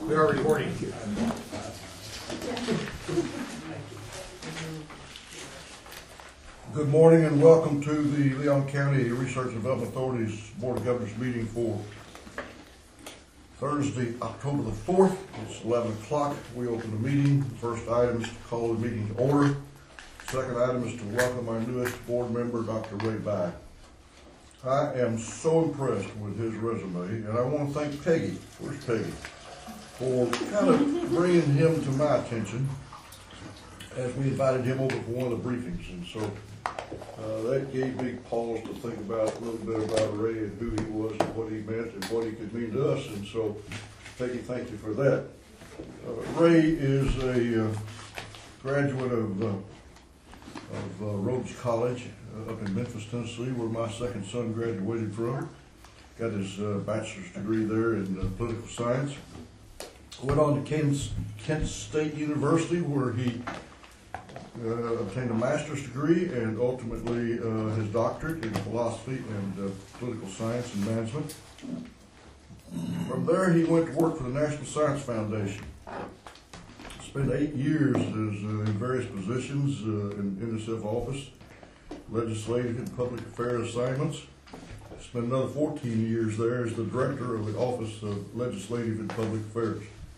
We are recording. Good morning and welcome to the Leon County Research and Development Authority's Board of Governors meeting for Thursday, October the 4th. It's 11 o'clock. We open the meeting. The first item is to call the meeting to order. Second item is to welcome our newest board member, Dr. Ray Bye. I am so impressed with his resume, and I want to thank Peggy, where's Peggy, for kind of bringing him to my attention as we invited him over for one of the briefings. And so that gave me pause to think about a little bit about Ray and who he was and what he meant and what he could mean to us. And so, Peggy, thank you for that. Ray is a graduate of Rhodes College up in Memphis, Tennessee, where my second son graduated from. Got his bachelor's degree there in political science. Went on to Kent State University, where he obtained a master's degree and ultimately his doctorate in philosophy and political science and management. From there, he went to work for the National Science Foundation. Spent 8 years in various positions in NSF office, legislative and public affairs assignments. Spent another 14 years there as the director of the Office of Legislative and Public Affairs.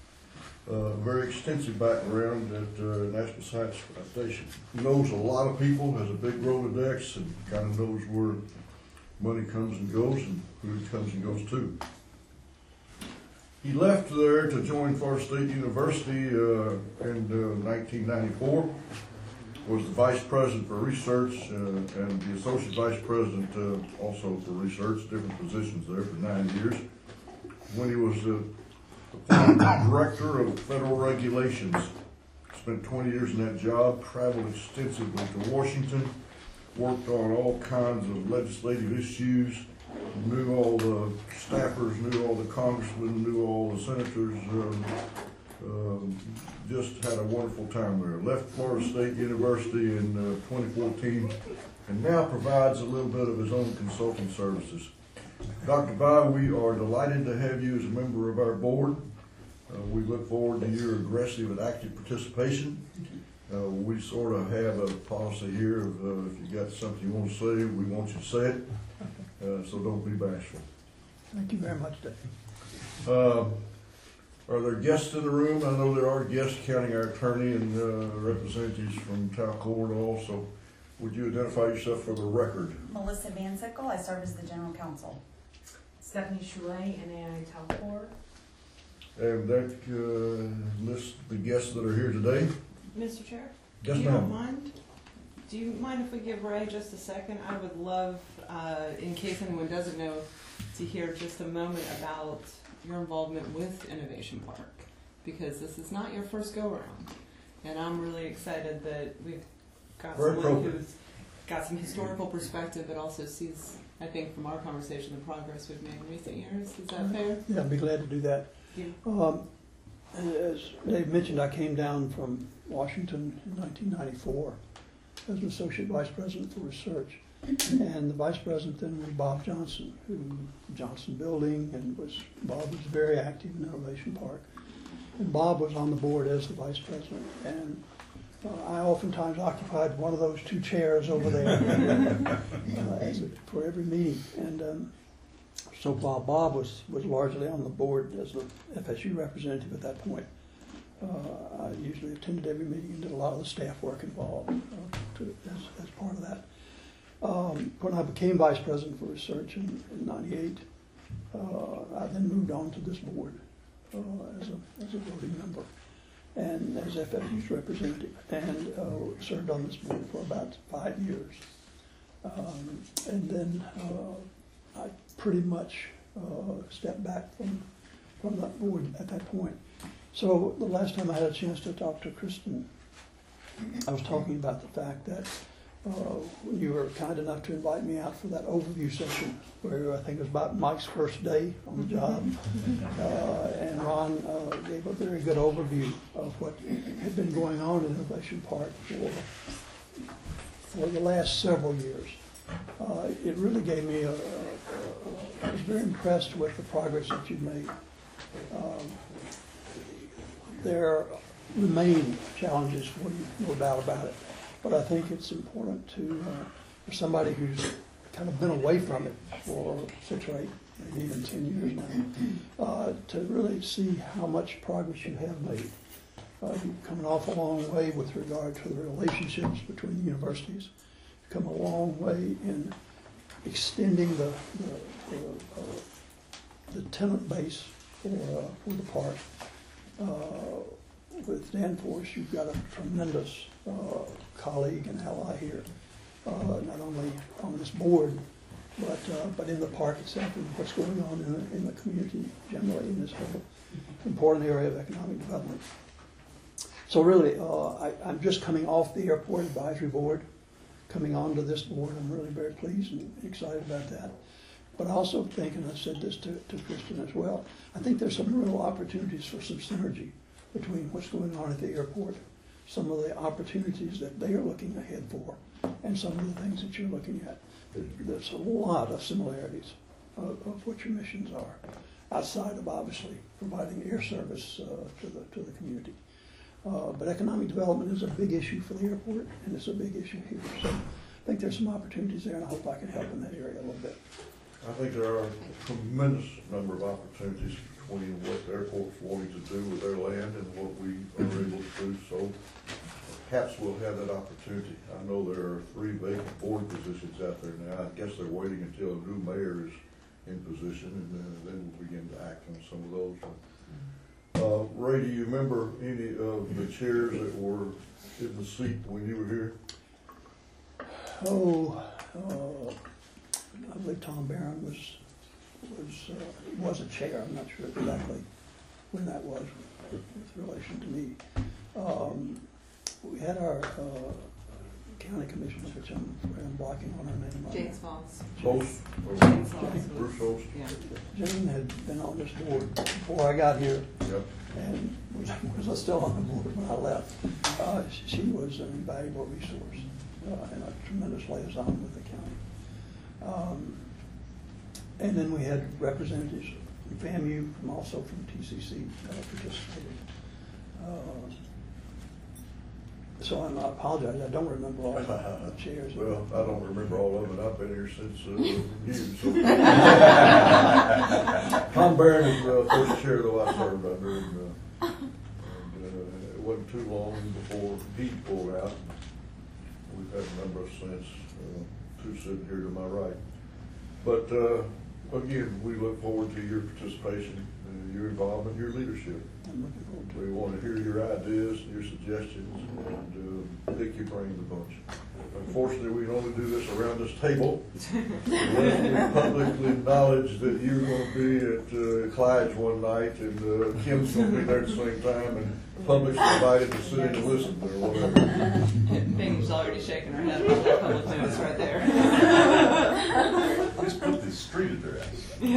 Very extensive background at National Science Foundation. Knows a lot of people, has a big Rolodex, and kind of knows where money comes and goes and who it comes and goes to. He left there to join Florida State University in 1994. Was the vice president for research and the associate vice president also for research, different positions there for 9 years. When he was director of federal regulations, spent 20 years in that job, traveled extensively to Washington, worked on all kinds of legislative issues, knew all the staffers, knew all the congressmen, knew all the senators, just had a wonderful time there. Left Florida State University in 2014 and now provides a little bit of his own consulting services. Dr. Bye, we are delighted to have you as a member of our board. We look forward to your aggressive and active participation. We sort of have a policy here of if you got something you want to say, we want you to say it. So don't be bashful. Thank you very much, Dave. Are there guests in the room? I know there are guests, counting our attorney and representatives from town court also. Would you identify yourself for the record? Melissa Van Sickle, I serve as the general counsel. Stephanie Choulet, NAI Talcor. And that lists the guests that are here today. Mr. Chair? Yes, you don't ma'am. mind? Do you mind if we give Ray just a second? I would love, in case anyone doesn't know, to hear just a moment about your involvement with Innovation Park, because this is not your first go-around. And I'm really excited that we've got someone who's got some historical perspective, but also sees, I think, from our conversation, the progress we've made in recent years. Is that fair? Yeah, I'd be glad to do that. Yeah. As Dave mentioned, I came down from Washington in 1994 as an associate vice president for research. And the vice president then was Bob Johnson, Johnson Building, and Bob was very active in Innovation Park. And Bob was on the board as the vice president. And I oftentimes occupied one of those two chairs over there for every meeting. And so while Bob was largely on the board as the FSU representative at that point, I usually attended every meeting and did a lot of the staff work involved as part of that. When I became vice president for research in 98, I then moved on to this board as a voting member and as FSU's representative, and served on this board for about 5 years. And then I pretty much stepped back from that board at that point. So the last time I had a chance to talk to Kristen, I was talking about the fact that when you were kind enough to invite me out for that overview session, where I think it was about Mike's first day on the job, and Ron gave a very good overview of what had been going on in Innovation Park for the last several years. It really gave me I was very impressed with the progress that you've made. there remain challenges, no doubt about it. But I think it's important for somebody who's kind of been away from it for 6 or 8, maybe even 10 years now, to really see how much progress you have made. You've come an awful long way with regard to the relationships between the universities. You've come a long way in extending the tenant base for the park. With Danforth, you've got a tremendous colleague and ally here, not only on this board, but in the park itself and what's going on in the community generally in this whole important area of economic development. So really, I'm just coming off the airport advisory board, coming on to this board. I'm really very pleased and excited about that. But I also think, and I said this to Kristen as well, I think there's some real opportunities for some synergy between what's going on at the airport, some of the opportunities that they are looking ahead for, and some of the things that you're looking at. There's a lot of similarities of what your missions are, outside of obviously providing air service to the community. But economic development is a big issue for the airport, and it's a big issue here. So I think there's some opportunities there, and I hope I can help in that area a little bit. I think there are a tremendous number of opportunities between what the airport's wanting to do with their land and what we are able to do. So perhaps we'll have that opportunity. I know there are 3 vacant board positions out there now. I guess they're waiting until a new mayor is in position, and then we'll begin to act on some of those. Ray, do you remember any of the chairs that were in the seat when you were here? I believe Tom Barron was a chair. I'm not sure exactly when that was with relation to me. We had our county commissioner, which I'm blocking on her name. James Foss. Both? James Foss. Bruce Host? Yeah. Jane had been on this board before I got here. Yep. And was still on the board when I left. She was an invaluable resource and a tremendous liaison with the county. And then we had representatives from FAMU, and also from TCC participated. So I apologize, I don't remember all the chairs. Well, I don't remember all of it. I've been here since you. So. Tom Barron is the first chair though I served under, and it wasn't too long before he pulled out. We've had a number of since, 2 sitting here to my right. But again, we look forward to your participation, your involvement, your leadership. I'm looking forward to it. We want to hear your ideas, your suggestions, and pick your brain a bunch. Unfortunately, we can only do this around this table. Unless we publicly acknowledge that you're going to be at Clyde's one night and Kim's going to be there at the same time, and the public's invited to sit in and listen or whatever. Benny's already shaking her head about that public notice right there. Just put the street address.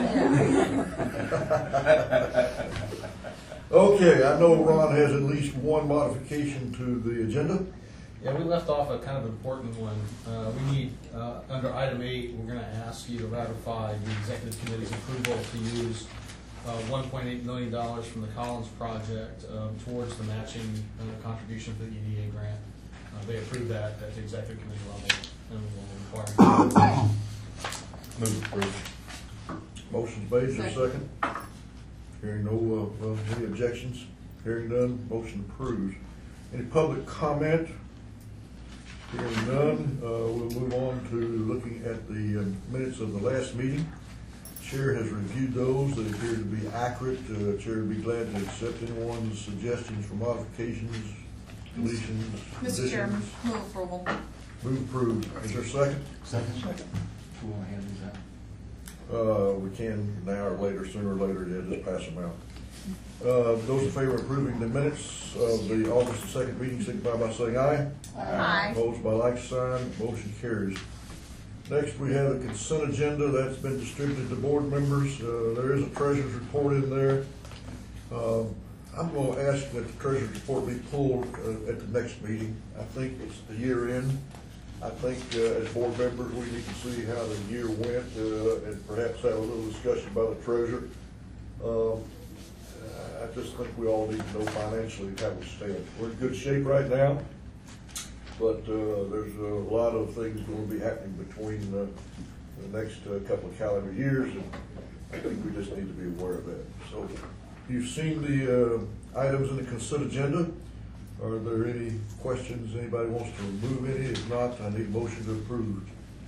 Okay, I know Ron has at least one modification to the agenda. Yeah, we left off a kind of important one. We need, under item 8, we're going to ask you to ratify the executive committee's approval to use $1.8 million from the Collins project towards the matching contribution for the EDA grant. They approved that at the executive committee level, and we'll require. Move approved. Motion's made, is there a second? Hearing no, any objections? Hearing none, motion approved. Any public comment? Hearing none, we'll move on to looking at the minutes of the last meeting. Chair has reviewed those. They appear to be accurate. Chair would be glad to accept anyone's suggestions for modifications, deletions, Mr. Chairman, additions. move approval. Move approved. Is there a second? Second. Second. Who will hand these out? We can now or later, sooner or later, yeah, just pass them out. Those in favor of approving the minutes of the August 2nd meeting, signify by saying aye. Aye. Opposed by like sign, motion carries. Next, we have a consent agenda that's been distributed to board members. There is a treasurer's report in there. I'm going to ask that the treasurer's report be pulled at the next meeting. I think it's the year end. I think as board members, we need to see how the year went and perhaps have a little discussion about the treasurer. I just think we all need to know financially how we stand. We're in good shape right now, but there's a lot of things going to be happening between the next couple of calendar years, and I think we just need to be aware of that. So you've seen the items in the consent agenda. Are there any questions? Anybody wants to remove any? If not, I need a motion to approve.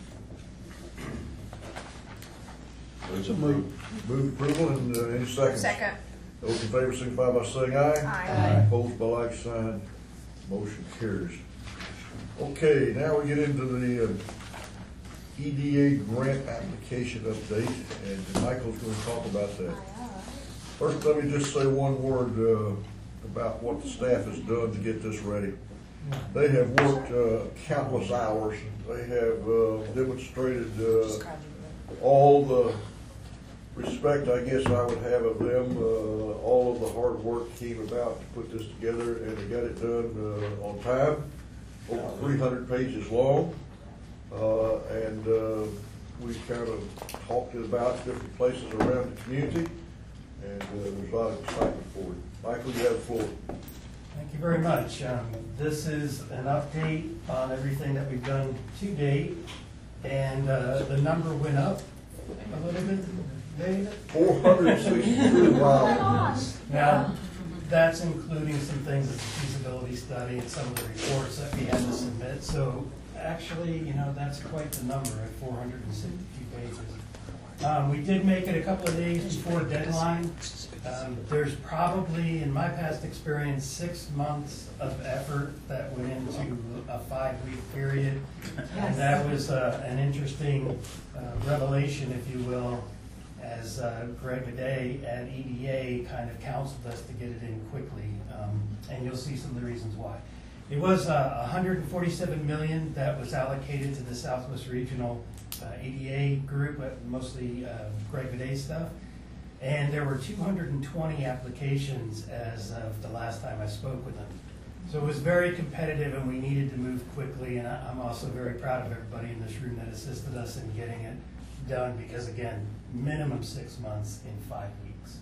So moved. Move approval and any seconds? Second. Those in favor signify by saying aye. Aye. Opposed by like sign, motion carries. Okay, now we get into the EDA grant application update, and Michael's going to talk about that. First, let me just say one word about what the staff has done to get this ready. They have worked countless hours. They have demonstrated all the respect, I guess, I would have of them. All of the hard work came about to put this together, and they got it done on time. Over 300 pages long, and we kind of talked about different places around the community, and there's a lot of excitement for it. Michael, you have the floor. Thank you very much. This is an update on everything that we've done to date, and the number went up a little bit, Dave? 462, wow. Now, that's including some things as a feasibility study and some of the reports that we had to submit. So actually, you know, that's quite the number at 462 pages. We did make it a couple of days before deadline. There's probably, in my past experience, 6 months of effort that went into a 5-week period. And that was an interesting revelation, if you will, as Greg Bidet at EDA kind of counseled us to get it in quickly, and you'll see some of the reasons why. It was $147 million that was allocated to the Southwest Regional EDA group, mostly Greg Bidet stuff, and there were 220 applications as of the last time I spoke with them. So it was very competitive, and we needed to move quickly, and I'm also very proud of everybody in this room that assisted us in getting it done, because again, minimum 6 months in 5 weeks.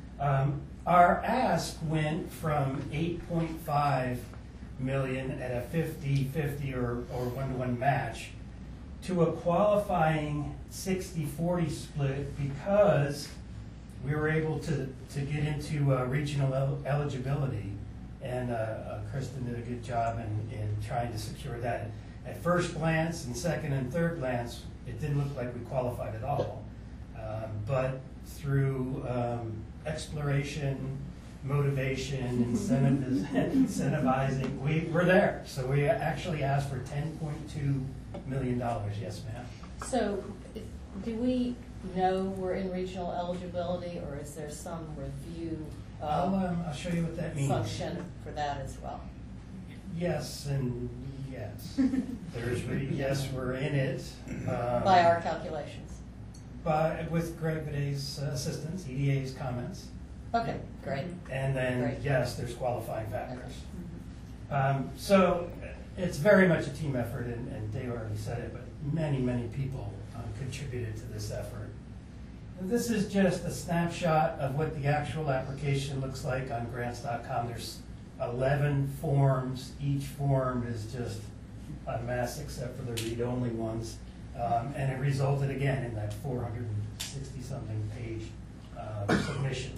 Our ask went from 8.5 million at a 50-50 or 1-to-1 match to a qualifying 60-40 split, because we were able to get into regional eligibility, and Kristen did a good job in trying to secure that. At first glance and second and third glance, it didn't look like we qualified at all. But through exploration, motivation, incentivizing, we were there. So we actually asked for $10.2 million. Yes, ma'am. So do we know we're in regional eligibility, or is there some review I'll show you what that means. function for that as well? Yes and yes. Yes, we're in it. By our calculations? With Greg Bidet's assistance, EDA's comments. Okay, great. And then, Great. yes, there's qualifying factors. Okay. So it's very much a team effort, and Dave already said it, but many, many people contributed to this effort. And this is just a snapshot of what the actual application looks like on grants.com. There's 11 forms. Each form is just a mess except for the read-only ones. And it resulted again in that 460-something page submission.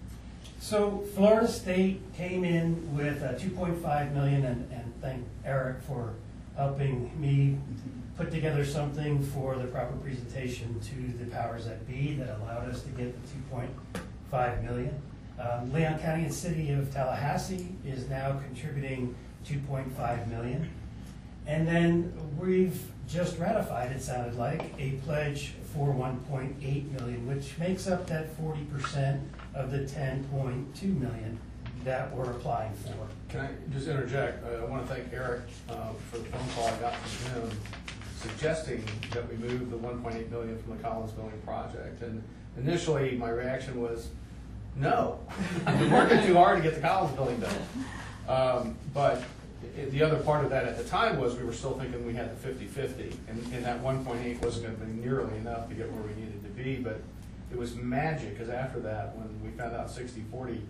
So Florida State came in with $2.5 million, and thank Eric for helping me put together something for the proper presentation to the powers that be that allowed us to get the $2.5 million. Leon County and City of Tallahassee is now contributing $2.5 million. And then we've just ratified, it sounded like, a pledge for $1.8 million, which makes up that 40% of the $10.2 million that we're applying for. Can I just interject? I want to thank Eric for the phone call I got from him suggesting that we move the $1.8 million from the Collins Building project. And initially, my reaction was, no, we're working too hard to get the Collins Building done. But the other part of that at the time was we were still thinking we had the 50-50, and that 1.8 wasn't going to be nearly enough to get where we needed to be. But it was magic, because after that, when we found out 60-40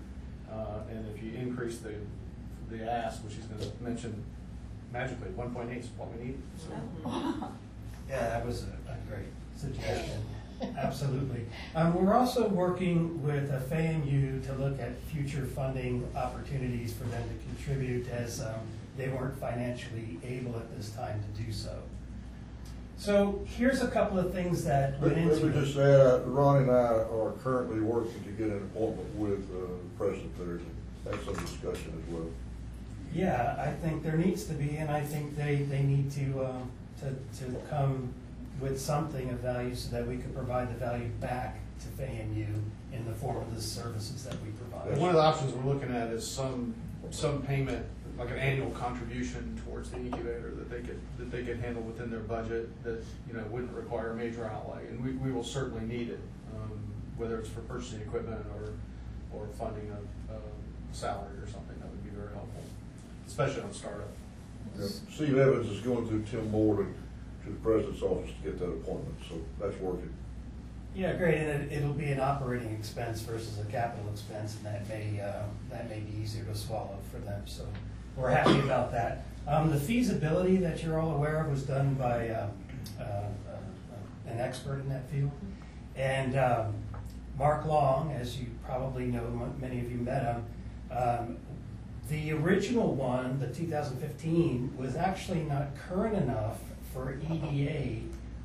And if you increase the ask, which he's gonna mention magically, 1.8 is what we need. So, Yeah, that was a great suggestion. Absolutely. We're also working with FAMU to look at future funding opportunities for them to contribute, as they weren't financially able at this time to do so. So here's a couple of things that went into Let me just add, Ronnie and I are currently working to get an appointment with the president there to have some discussion as well. Yeah, I think there needs to be, and I think they need to come with something of value so that we can provide the value back to FAMU in the form of the services that we provide. one of the options we're looking at is some payment, like an annual contribution towards the incubator that they could handle within their budget that, you know, wouldn't require a major outlay. And we will certainly need it, whether it's for purchasing equipment or funding a salary or something. That would be very helpful, especially on startup. Yeah. Steve Evans is going through Tim Moore to the president's office to get that appointment, so that's working. Yeah, great, and it'll be an operating expense versus a capital expense, and that may be easier to swallow for them, so we're happy about that. The feasibility that you're all aware of was done by an expert in that field, and Mark Long, as you probably know, many of you met him. The original one, the 2015, was actually not current enough for EDA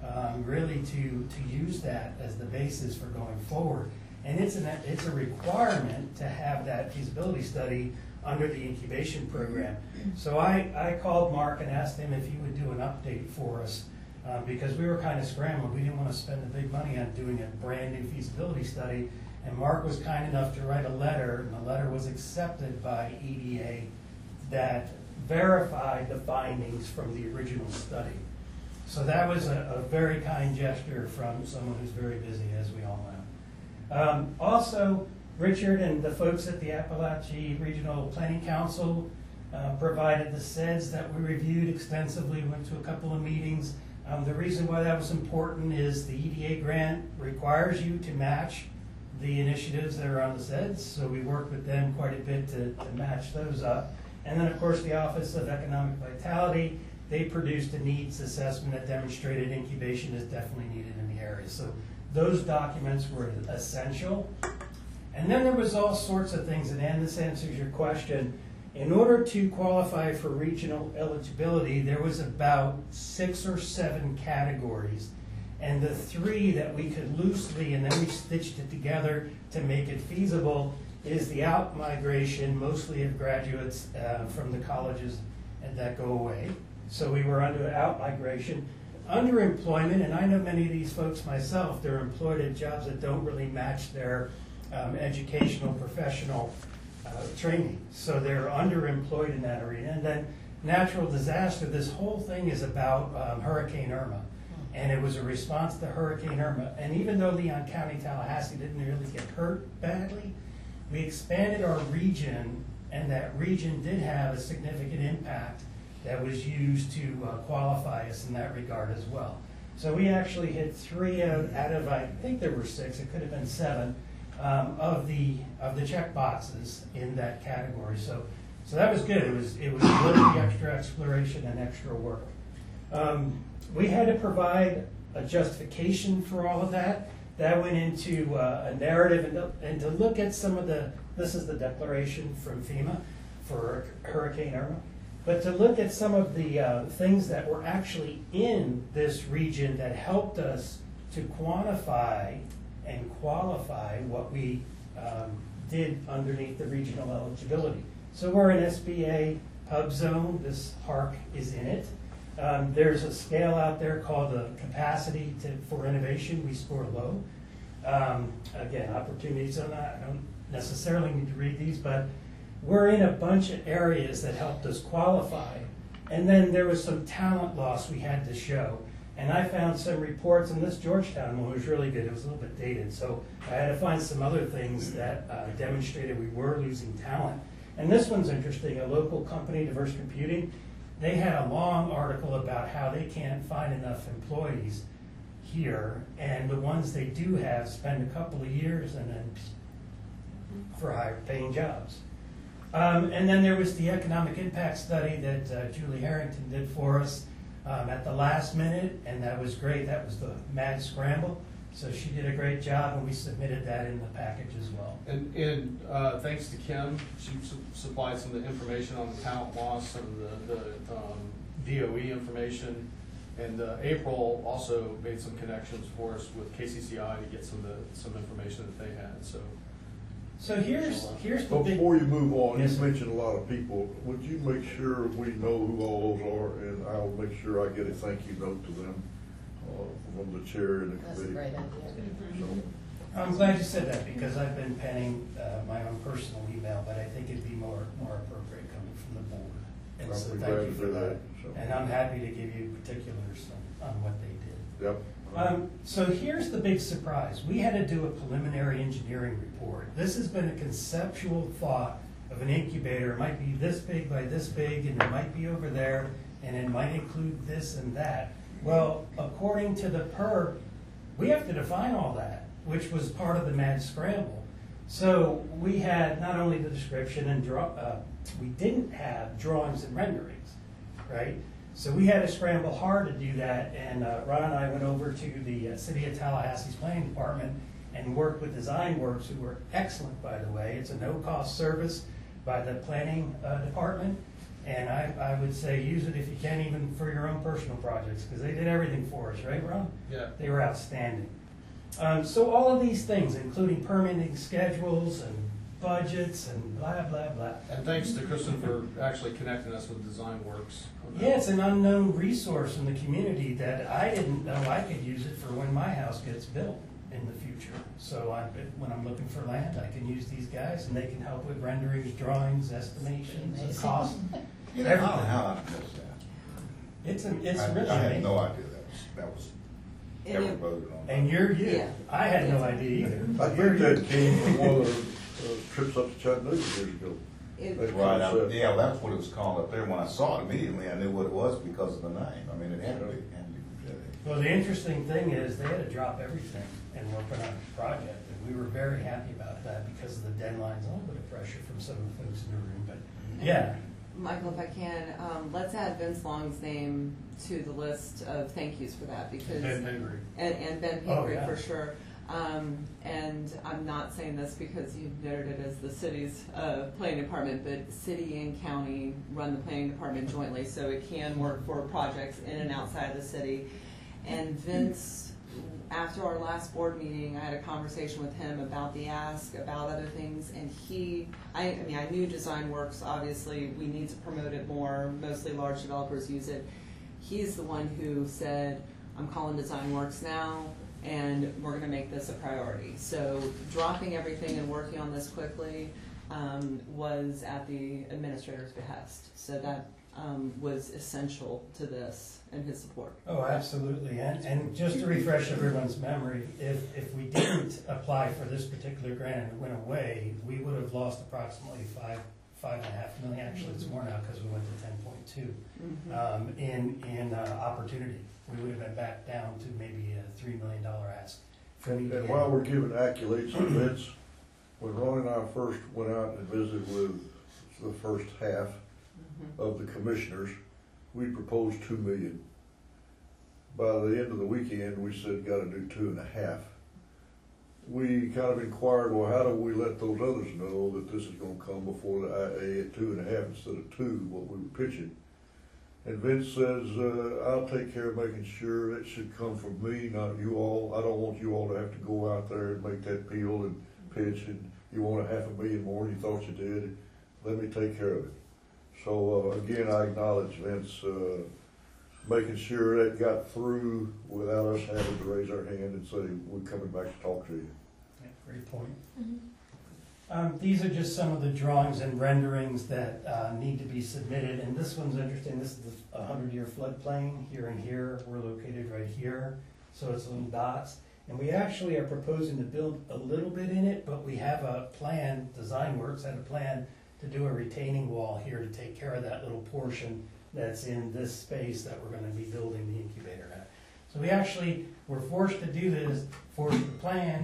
really to use that as the basis for going forward. And it's a requirement to have that feasibility study under the incubation program. So I called Mark and asked him if he would do an update for us because we were kind of scrambling. We didn't want to spend the big money on doing a brand new feasibility study. And Mark was kind enough to write a letter, and the letter was accepted by EDA that verified the findings from the original study. So that was a very kind gesture from someone who's very busy, as we all know. Also, Richard and the folks at the Appalachia Regional Planning Council provided the SEDS that we reviewed extensively, went to a couple of meetings. The reason why that was important is the EDA grant requires you to match the initiatives that are on the SEDS, so we worked with them quite a bit to match those up. And then, of course, the Office of Economic Vitality, they produced a needs assessment that demonstrated incubation is definitely needed in the area. So those documents were essential. And then there was all sorts of things, and Ann, this answers your question. In order to qualify for regional eligibility, there was about 6 or 7 categories. And the 3 that we could loosely, and then we stitched it together to make it feasible, is the out-migration, mostly of graduates from the colleges and that go away. So we were under out-migration. Underemployment, and I know many of these folks myself, they're employed at jobs that don't really match their educational, professional training. So they're underemployed in that arena. And then natural disaster, this whole thing is about Hurricane Irma. And it was a response to Hurricane Irma. And even though Leon County, Tallahassee didn't really get hurt badly, we expanded our region, and that region did have a significant impact that was used to qualify us in that regard as well. So we actually hit 3 out of, I think there were 6, it could have been 7, of the check boxes in that category. So that was good. It was literally extra exploration and extra work. We had to provide a justification for all of that. That went into a narrative and to look at some of this is the declaration from FEMA for Hurricane Irma, but to look at some of the things that were actually in this region that helped us to quantify and qualify what we did underneath the regional eligibility. So we're an SBA hub zone. This park is in it. There's a scale out there called the capacity for innovation. We score low. Again, opportunities on that. I don't necessarily need to read these, but we're in a bunch of areas that helped us qualify. And then there was some talent loss we had to show. And I found some reports, and this Georgetown one was really good. It was a little bit dated, so I had to find some other things that demonstrated we were losing talent. And this one's interesting. A local company, Diverse Computing, they had a long article about how they can't find enough employees here, and the ones they do have spend a couple of years and then for higher paying jobs. And then there was the economic impact study that Julie Harrington did for us at the last minute, and that was great. That was the Mad Scramble. So she did a great job, and we submitted that in the package as well. And thanks to Kim, she supplied some of the information on the talent loss, some of the DOE information. And April also made some connections for us with KCCI to get some information that they had. So here's the big. Before you move on, Yes, you sir. mentioned a lot of people. Would you make sure we know who all those are, and I'll make sure I get a thank you note to them from the chair and the That's a committee. great idea. So, I'm glad you said that because I've been penning my own personal email, but I think it'd be more appropriate coming from the board. And I'll so be thank glad you to for do that. that, so. And I'm happy to give you particulars on what they did. Yep. So here's the big surprise. We had to do a preliminary engineering report. This has been a conceptual thought of an incubator. It might be this big by this big, and it might be over there, and it might include this and that. Well, according to the PERB, we have to define all that, which was part of the Mad Scramble. So we had not only the description and we didn't have drawings and renderings, right? So we had to scramble hard to do that, and Ron and I went over to the City of Tallahassee's planning department and worked with DesignWorks, who were excellent, by the way. It's a no-cost service by the planning department, and I would say use it if you can, even for your own personal projects, because they did everything for us, right, Ron? Yeah. They were outstanding. So all of these things, including permitting schedules and budgets and blah, blah, blah. And thanks to Kristen for actually connecting us with DesignWorks. Yeah, it's an unknown resource in the community that I didn't know I could use it for when my house gets built in the future. So when I'm looking for land, I can use these guys, and they can help with renderings, drawings, estimations, and cost. You know, how I missed that. It's I really had amazing. no idea that was ever voted on. And you're you. Yeah. I had no idea either. I think that came from one of the trips up to Chattanooga years ago. That Right, concept. yeah, that's what it was called up there. When I saw it immediately, I knew what it was because of the name. I mean, it had to be. Well, the interesting thing is they had to drop everything and work on a project, and we were very happy about that because of the deadlines, a little bit of pressure from some of the folks in the room, but yeah. Michael, if I can, let's add Vince Long's name to the list of thank yous for that because Ben Pingree. and Ben Pingree Oh, yeah. for sure. And I'm not saying this because you noted it as the city's planning department, but city and county run the planning department jointly, so it can work for projects in and outside of the city. And Vince, after our last board meeting, I had a conversation with him about the ask, about other things, and I knew DesignWorks, obviously, we need to promote it more, mostly large developers use it. He's the one who said, I'm calling DesignWorks now, and we're gonna make this a priority. So dropping everything and working on this quickly was at the administrator's behest. So that was essential to this and his support. Oh, absolutely, and just to refresh everyone's memory, if we didn't apply for this particular grant and it went away, we would have lost approximately $5.5 million, actually it's more now because we went to 10.2, in opportunity. We would have been back down to maybe a $3 million ask. And while we're giving accolades to Vince, when Ron and I first went out and visited with the first half of the commissioners, we proposed $2 million. By the end of the weekend, we said, gotta do 2.5. We kind of inquired, well, how do we let those others know that this is gonna come before the IA at 2.5 instead of 2, what we were pitching? And Vince says, I'll take care of making sure it should come from me, not you all. I don't want you all to have to go out there and make that peel and pitch, and you want $500,000 more than you thought you did. Let me take care of it. So again, I acknowledge Vince making sure that got through without us having to raise our hand and say, we're coming back to talk to you. Yeah, great point. These are just some of the drawings and renderings that need to be submitted, and this one's interesting. This is the 100-year floodplain here and here. We're located right here, so it's little dots. And we actually are proposing to build a little bit in it, but we have a plan, DesignWorks had a plan to do a retaining wall here to take care of that little portion that's in this space that we're going to be building the incubator at. So we actually were forced to do this, forced to plan,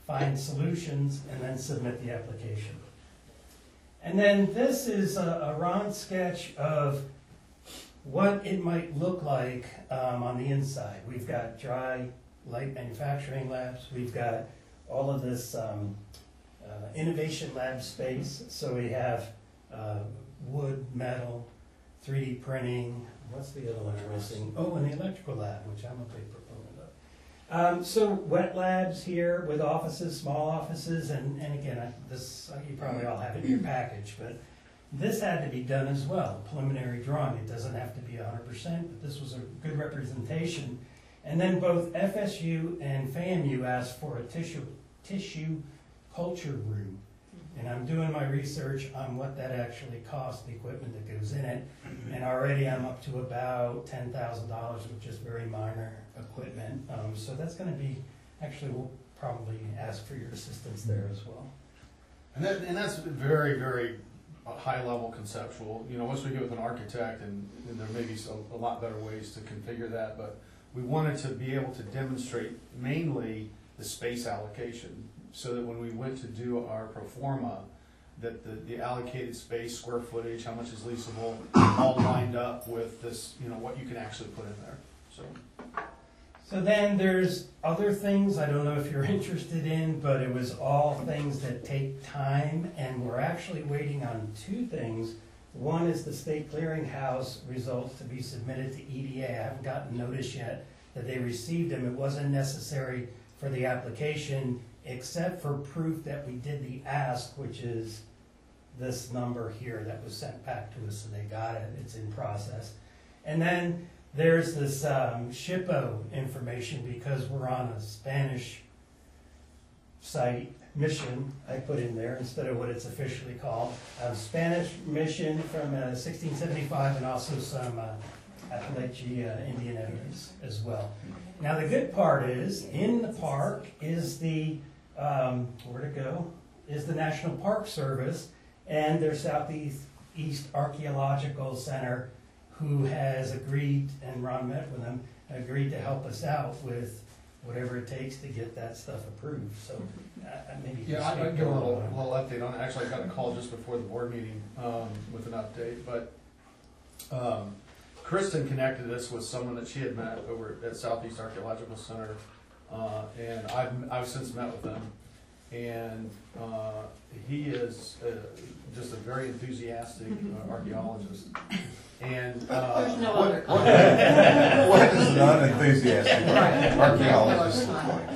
find solutions, and then submit the application. And then this is a Ron sketch of what it might look like on the inside. We've got dry light manufacturing labs. We've got all of this innovation lab space. So we have wood, metal, 3D printing. What's the other one we're missing? Oh, and the electrical lab, which I'm a big proponent of. So wet labs here with offices, small offices, and again, you probably all have it in your package, but this had to be done as well, preliminary drawing. It doesn't have to be 100%, but this was a good representation. And then both FSU and FAMU asked for a tissue culture room. And I'm doing my research on what that actually costs, the equipment that goes in it. And already I'm up to about $10,000, which is very minor equipment. So that's going to be, actually we'll probably ask for your assistance there as well. And that's very, very high level conceptual. You know, once we get with an architect, and there may be a lot better ways to configure that, but we wanted to be able to demonstrate mainly the space allocation, so that when we went to do our pro forma, that the allocated space, square footage, how much is leasable, all lined up with this, you know, what you can actually put in there. So then there's other things I don't know if you're interested in, but it was all things that take time, and we're actually waiting on two things. One is the state clearinghouse results to be submitted to EDA. I haven't gotten notice yet that they received them. It wasn't necessary for the application, except for proof that we did the ask, which is this number here that was sent back to us, so they got it. It's in process. And then there's this SHPO information, because we're on a Spanish site mission, I put in there instead of what it's officially called. Spanish mission from 1675, and also some Appalachia Indian evidence as well. Now the good part is, in the park is the, where to go, is the National Park Service and their Southeast Archaeological Center, who has agreed, and Ron met with them, agreed to help us out with whatever it takes to get that stuff approved. So maybe you can Yeah, I speak give a to little it. update on it. Actually, I got a call just before the board meeting with an update, but Kristen connected us with someone that she had met over at Southeast Archaeological Center, and I've since met with them, and he is just a very enthusiastic archaeologist. And There's no other. What does non-enthusiastic archaeologist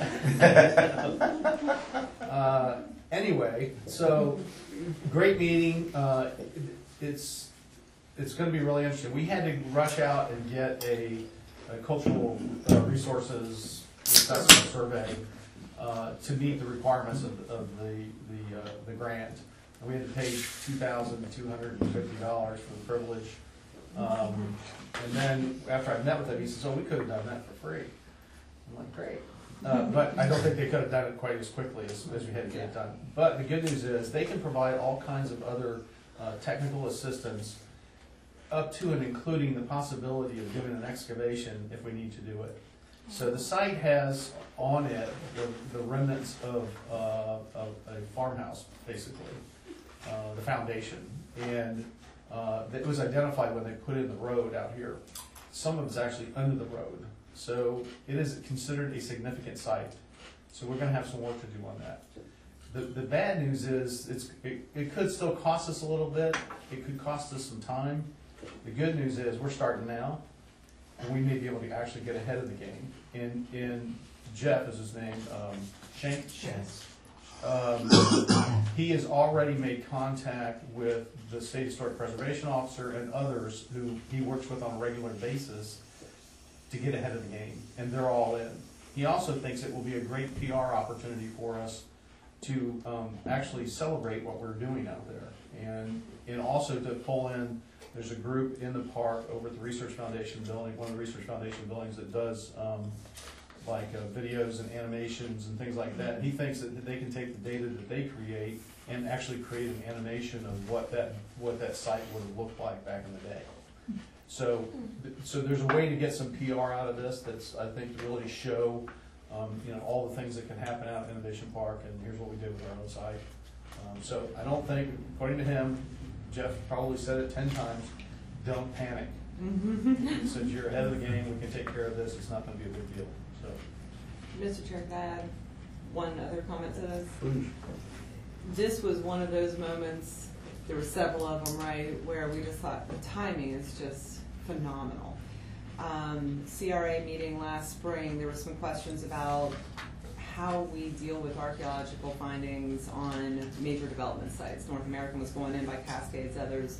look like? Anyway, so great meeting. It's going to be really interesting. We had to rush out and get a cultural resources assessment survey to meet the requirements of the grant. And we had to pay $2,250 for the privilege. And then after I met with him, he says, "Oh, we could have done that for free." I'm like, "Great." But I don't think they could have done it quite as quickly as we had to get it done. But the good news is they can provide all kinds of other technical assistance, up to and including the possibility of doing an excavation if we need to do it. So the site has on it the remnants of a farmhouse, basically, the foundation. And it was identified when they put in the road out here. Some of it's actually under the road. So it is considered a significant site. So we're going to have some work to do on that. The bad news is it could still cost us a little bit. It could cost us some time. The good news is we're starting now, and we may be able to actually get ahead of the game. And Jeff is his name, Shank? He has already made contact with the State Historic Preservation Officer and others who he works with on a regular basis to get ahead of the game, and they're all in. He also thinks it will be a great PR opportunity for us to actually celebrate what we're doing out there, and also to pull in. There's a group in the park over at the Research Foundation building, one of the Research Foundation buildings, that does videos and animations and things like that. And he thinks that they can take the data that they create and actually create an animation of what that site would have looked like back in the day. So there's a way to get some PR out of this that's, I think, to really show all the things that can happen out at Innovation Park, and here's what we did with our own site. So I don't think, according to him, Jeff probably said it 10 times, don't panic. He said, you're ahead of the game, we can take care of this, it's not gonna be a big deal, so. Mr. Chair, can I add one other comment to this? Please. This was one of those moments, there were several of them, right, where we just thought the timing is just phenomenal. CRA meeting last spring, there were some questions about how we deal with archaeological findings on major development sites. North American was going in by Cascades, others.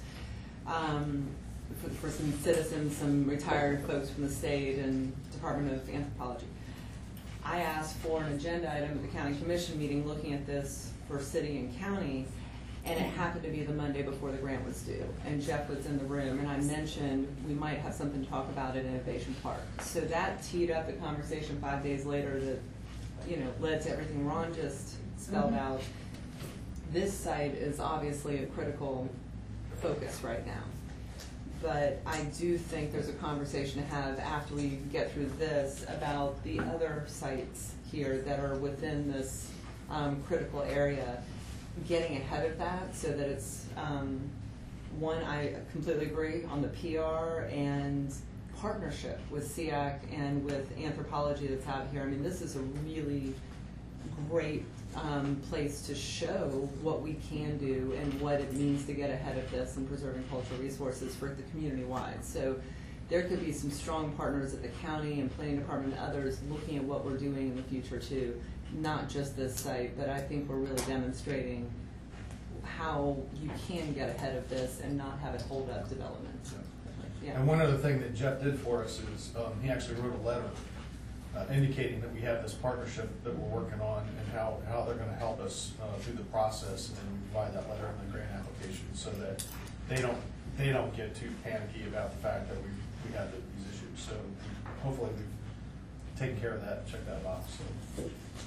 For some citizens, some retired folks from the state and Department of Anthropology. I asked for an agenda item at the county commission meeting looking at this for city and county, and it happened to be the Monday before the grant was due. And Jeff was in the room, and I mentioned we might have something to talk about at Innovation Park. So that teed up the conversation 5 days later that, led to everything Ron just spelled out. This site is obviously a critical focus right now. But I do think there's a conversation to have after we get through this about the other sites here that are within this critical area, getting ahead of that so that it's, one, I completely agree on the PR and partnership with SEAC and with anthropology that's out here. I mean, this is a really great place to show what we can do and what it means to get ahead of this and preserving cultural resources for the community-wide. So there could be some strong partners at the county and planning department and others looking at what we're doing in the future too, not just this site, but I think we're really demonstrating how you can get ahead of this and not have it hold up development. Yeah. And one other thing that Jeff did for us is he actually wrote a letter indicating that we have this partnership that we're working on and how they're going to help us through the process, and then we provide that letter in the grant application so that they don't get too panicky about the fact that we have these issues. So hopefully we've taken care of that and checked that box. So.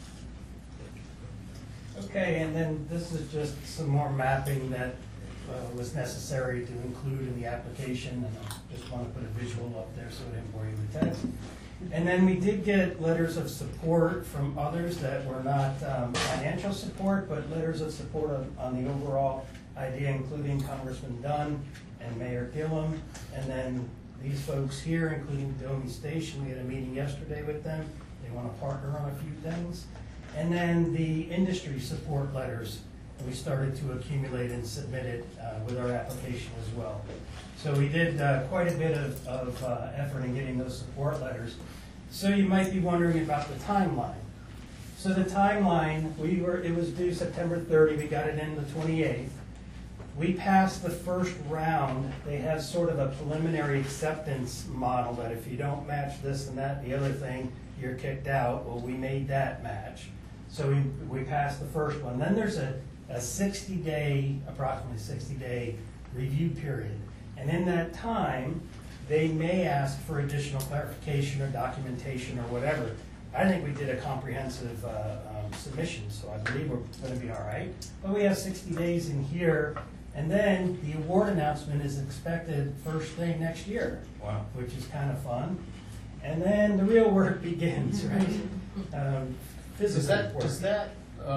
Okay, and then this is just some more mapping that was necessary to include in the application, and I just want to put a visual up there so I didn't bore you with text. And then we did get letters of support from others that were not financial support, but letters of support on the overall idea, including Congressman Dunn and Mayor Gillum, and then these folks here, including Domi Station. We had a meeting yesterday with them. They want to partner on a few things. And then the industry support letters we started to accumulate and submit it with our application as well. So we did quite a bit of effort in getting those support letters. So you might be wondering about the timeline. So the timeline, it was due September 30, we got it in the 28th. We passed the first round. They have sort of a preliminary acceptance model that if you don't match this and that, the other thing, you're kicked out. Well, we made that match. So we passed the first one. Then there's a 60-day, approximately 60-day review period. And in that time, they may ask for additional clarification or documentation or whatever. I think we did a comprehensive submission, so I believe we're going to be all right. But we have 60 days in here, and then the award announcement is expected first thing next year. Wow. Which is kind of fun. And then the real work begins, right? Does that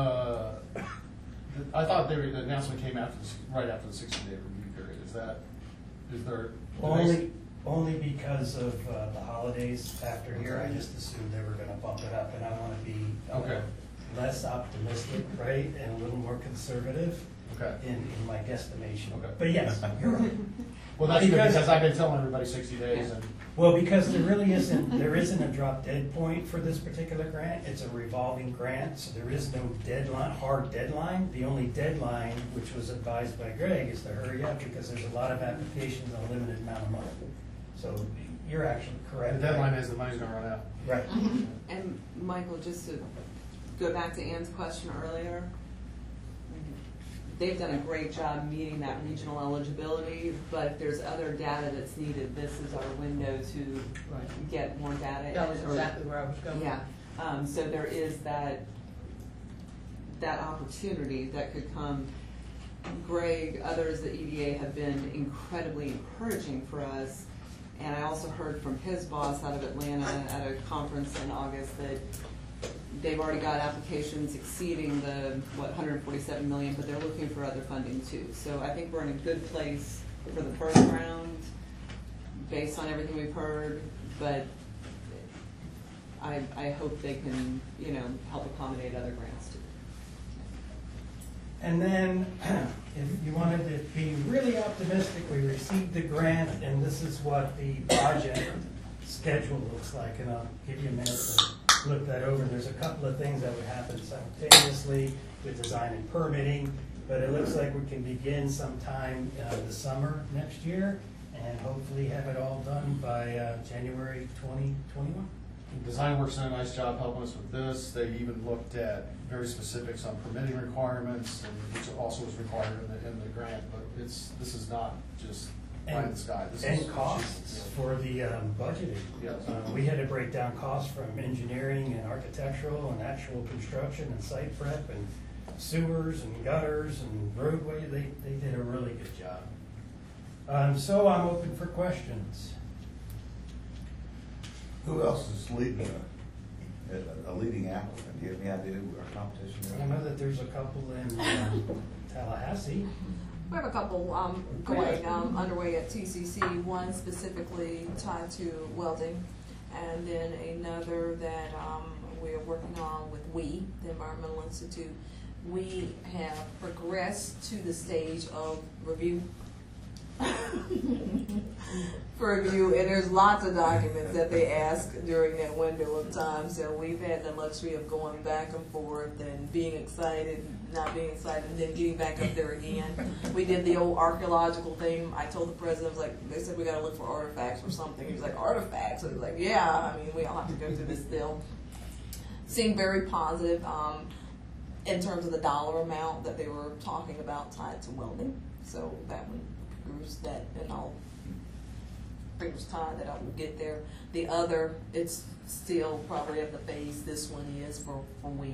I thought the announcement came right after the 60-day review period. Only because of the holidays after here, I just assumed they were going to bump it up, and I want to be less optimistic, right, and a little more conservative in my guesstimation. Okay. But yes, you're right. Well, that's because I've been telling everybody 60 days. And well, because there isn't a drop dead point for this particular grant. It's a revolving grant, so there is no hard deadline. The only deadline, which was advised by Greg, is to hurry up because there's a lot of applications on a limited amount of money. So you're actually correct. the deadline is the money's going to run out. Right. And Michael, just to go back to Ann's question earlier, they've done a great job meeting that regional eligibility, but if there's other data that's needed, this is our window to get more data. That was exactly where I was going. Yeah, so there is that opportunity that could come. Greg, others at EDA have been incredibly encouraging for us, and I also heard from his boss out of Atlanta at a conference in August that they've already got applications exceeding the, 147 million, but they're looking for other funding too. So I think we're in a good place for the first round, based on everything we've heard, but I hope they can, help accommodate other grants too. And then, if you wanted to be really optimistic, we received the grant, and this is what the project schedule looks like, and I'll give you a minute to look that over. There's a couple of things that would happen simultaneously with design and permitting, but it looks like we can begin sometime this summer next year, and hopefully have it all done by January 2021. Design Works done a nice job helping us with this. They even looked at very specifics on permitting requirements, and which also was required in the grant. But this is not just pie in the sky. This is Costs for the budgeting. Yes. We had to break down costs from engineering and architectural and actual construction and site prep and sewers and gutters and roadway. They did a really good job. So I'm open for questions. Who else is leading, a leading applicant? Do you have any idea who our competition is? I know that there's a couple in Tallahassee. We have a couple going underway at TCC, one specifically tied to welding, and then another that we're working on with WE, the Environmental Institute. We have progressed to the stage of review. For review, and there's lots of documents that they ask during that window of time, so we've had the luxury of going back and forth and being excited, not being excited, and then getting back up there again. We did the old archaeological thing. I told the president, I was like, they said we gotta look for artifacts or something. He was like, artifacts? I was like, yeah, I mean, we all have to go through this still. Seemed very positive in terms of the dollar amount that they were talking about tied to welding, so that one that, and I'll fingers tied that I will get there. The other, it's still probably at the phase this one is for we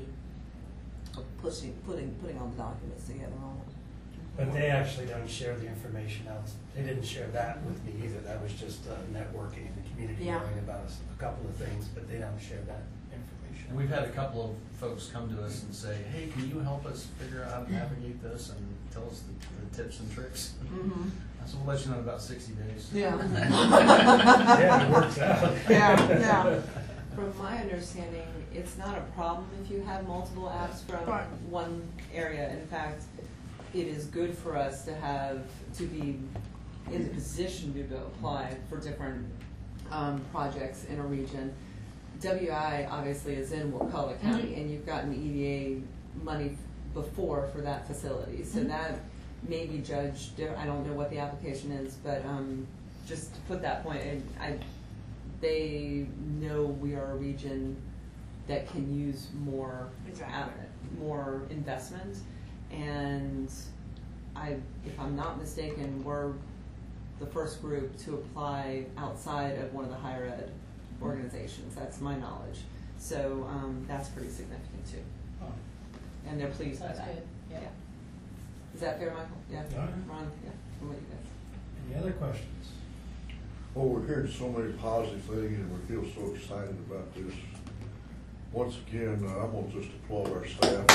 putting all the documents together on it. But they actually don't share the information out. They didn't share that with me either. That was just networking in the community, knowing about a couple of things, but they don't share that information. And we've had a couple of folks come to us and say, hey, can you help us figure out how to navigate this and tell us the tips and tricks? Mm-hmm. So we'll let you know in about 60 days. Yeah. Yeah, it works out. Yeah. From my understanding, it's not a problem if you have multiple apps from one area. In fact, it is good for us to be in the position to apply for different projects in a region. WI obviously is in Wakulla County, and you've gotten EDA money before for that facility, so that may be judged. I don't know what the application is, but just to put that point, they know we are a region that can use more more investment, and if I'm not mistaken, we're the first group to apply outside of one of the higher ed organizations. That's my knowledge. So that's pretty significant too. Oh. And they're pleased with That's that. good, yeah. Is that fair, Michael? Yeah. Yeah. Ron? Yeah. From what you guys? Any other questions? Well, we're hearing so many positive things and we feel so excited about this. Once again, I want just to applaud our staff.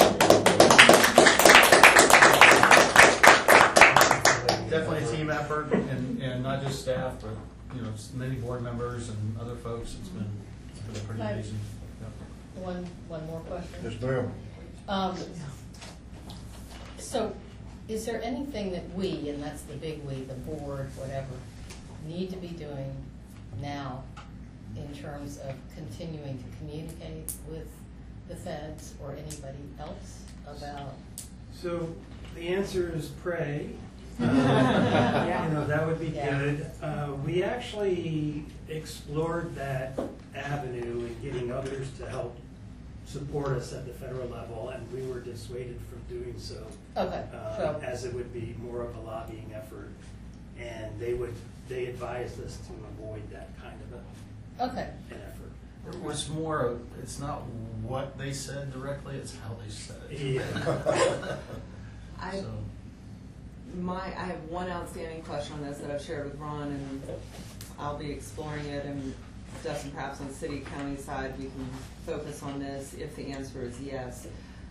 Definitely a team effort, and not just staff, but many board members and other folks. It's been pretty amazing. One more question. Yes, ma'am. So, is there anything that we, and that's the big we, the board, whatever, need to be doing now in terms of continuing to communicate with the feds or anybody else about? So the answer is pray. That would be good. We actually explored that avenue in getting others to help support us at the federal level, and we were dissuaded from doing so. Okay. As it would be more of a lobbying effort, and they advised us to avoid that kind of an effort. It was more, it's not what they said directly, it's how they said it. Yeah. I have one outstanding question on this that I've shared with Ron, and I'll be exploring it, and Dustin, perhaps on the city county side, we can focus on this. If the answer is yes,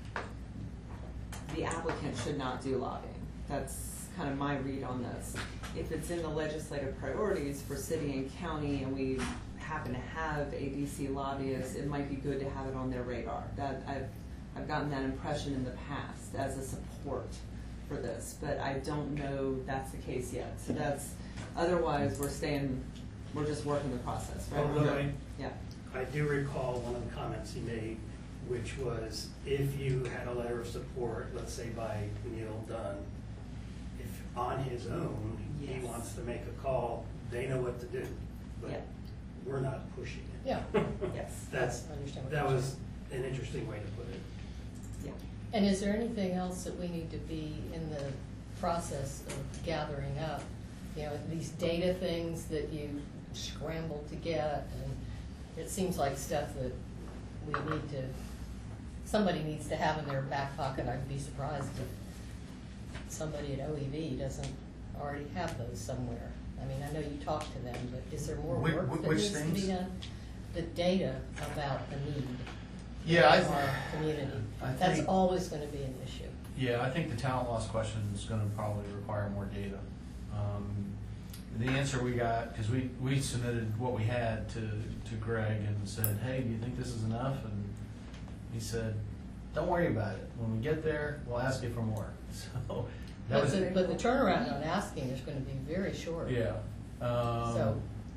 the applicant should not do lobbying. That's kind of my read on this. If it's in the legislative priorities for city and county and we happen to have a DC lobbyist, it might be good to have it on their radar. That I've gotten that impression in the past as a support for this, but I don't know that's the case yet. So that's, otherwise we're just working the process, right? Although Yeah. I do recall one of the comments he made, which was if you had a letter of support, let's say by Neil Dunn, if on his own he Yes. wants to make a call, they know what to do. But Yeah. we're not pushing it. Yeah. Yes. That's, I understand what that you're was an interesting way to put it. Yeah. And is there anything else that we need to be in the process of gathering up? You know, these data things that you scramble to get, and it seems like stuff that we need to, somebody needs to have in their back pocket. I'd be surprised if somebody at OEV doesn't already have those somewhere. I mean, I know you talk to them, but is there more Which- work that which needs to be things? done? The data about the need Yeah, of our community. I That's think- always going to be an issue. Yeah, I think the talent loss question is gonna probably require more data. The answer we got, because we submitted what we had to Greg and said, hey, do you think this is enough? And he said, don't worry about it. When we get there, we'll ask you for more. So that was, But the turnaround on asking is going to be very short. yeah. So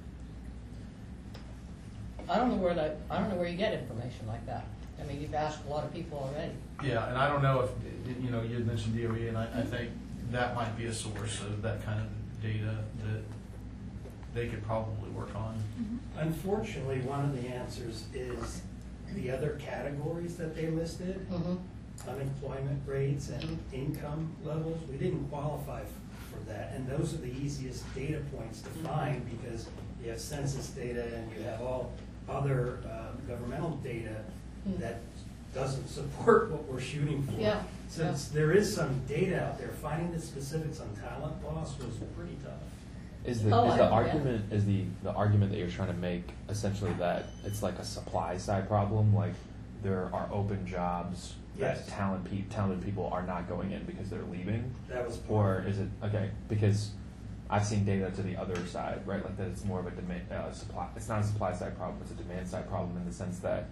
I don't know where you get information like that. I mean, you've asked a lot of people already. Yeah, and I don't know if, you know, you had mentioned DOE, and I think that might be a source of that kind of data that they could probably work on. Unfortunately, one of the answers is the other categories that they listed, unemployment rates and income levels. We didn't qualify for that, and those are the easiest data points to find because you have census data and you have all other governmental data that doesn't support what we're shooting for. Yeah. Since there is some data out there, finding the specifics on talent loss was pretty tough. Is the Oh, is the yeah. argument is the argument that you're trying to make essentially that it's like a supply side problem, like there are open jobs Yes. that talented people are not going in because they're leaving, That was or is it okay? Because I've seen data to the other side, right? Like that it's more of a demand supply. It's not a supply side problem; it's a demand side problem in the sense that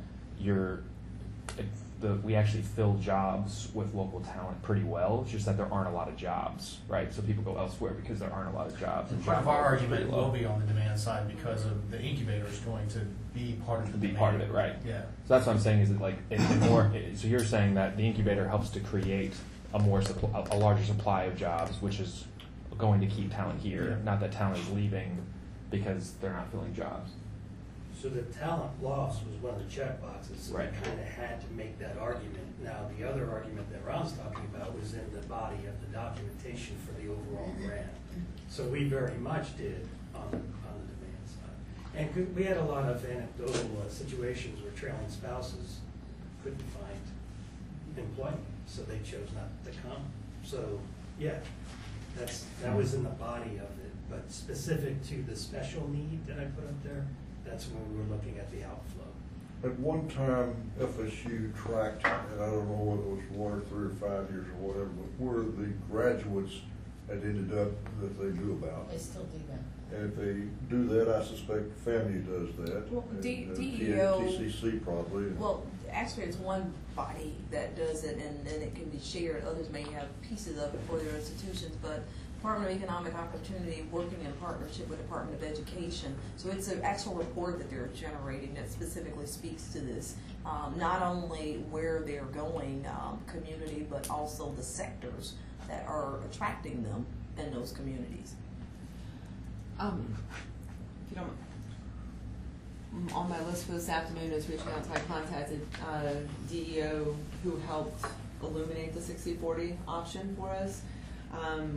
we actually fill jobs with local talent pretty well. It's just that there aren't a lot of jobs, right? So people go elsewhere because there aren't a lot of jobs. And Part of job our market's argument pretty low. will be on the demand side because of the incubator is going to be part of the Be demand. part of it, right? Yeah. So that's what I'm saying is that like it's more. So you're saying that the incubator helps to create a larger supply of jobs, which is going to keep talent here. Yeah. Not that talent is leaving because they're not filling jobs. So the talent loss was one of the check boxes, so Right. we kind of had to make that argument. Now, the other argument that Ron's talking about was in the body of the documentation for the overall grant. So we very much did on the demand side. And we had a lot of anecdotal situations where trailing spouses couldn't find employment, so they chose not to come. So, yeah, that was in the body of it, but specific to the special need that I put up there, that's when we were looking at the outflow. At one time, FSU tracked, and I don't know whether it was 1 or 3 or 5 years or whatever, but where the graduates had ended up that they knew about. They still do that. And if they do that, I suspect FAMU does that. Well, and, DEO TCC probably. and- Well, actually, it's one body that does it, and then it can be shared. Others may have pieces of it for their institutions, but Department of Economic Opportunity working in partnership with Department of Education. So it's an actual report that they're generating that specifically speaks to this. Not only where they're going, community, but also the sectors that are attracting them in those communities. If you don't, on my list for this afternoon is reaching out to my contacted DEO who helped illuminate the 60-40 option for us.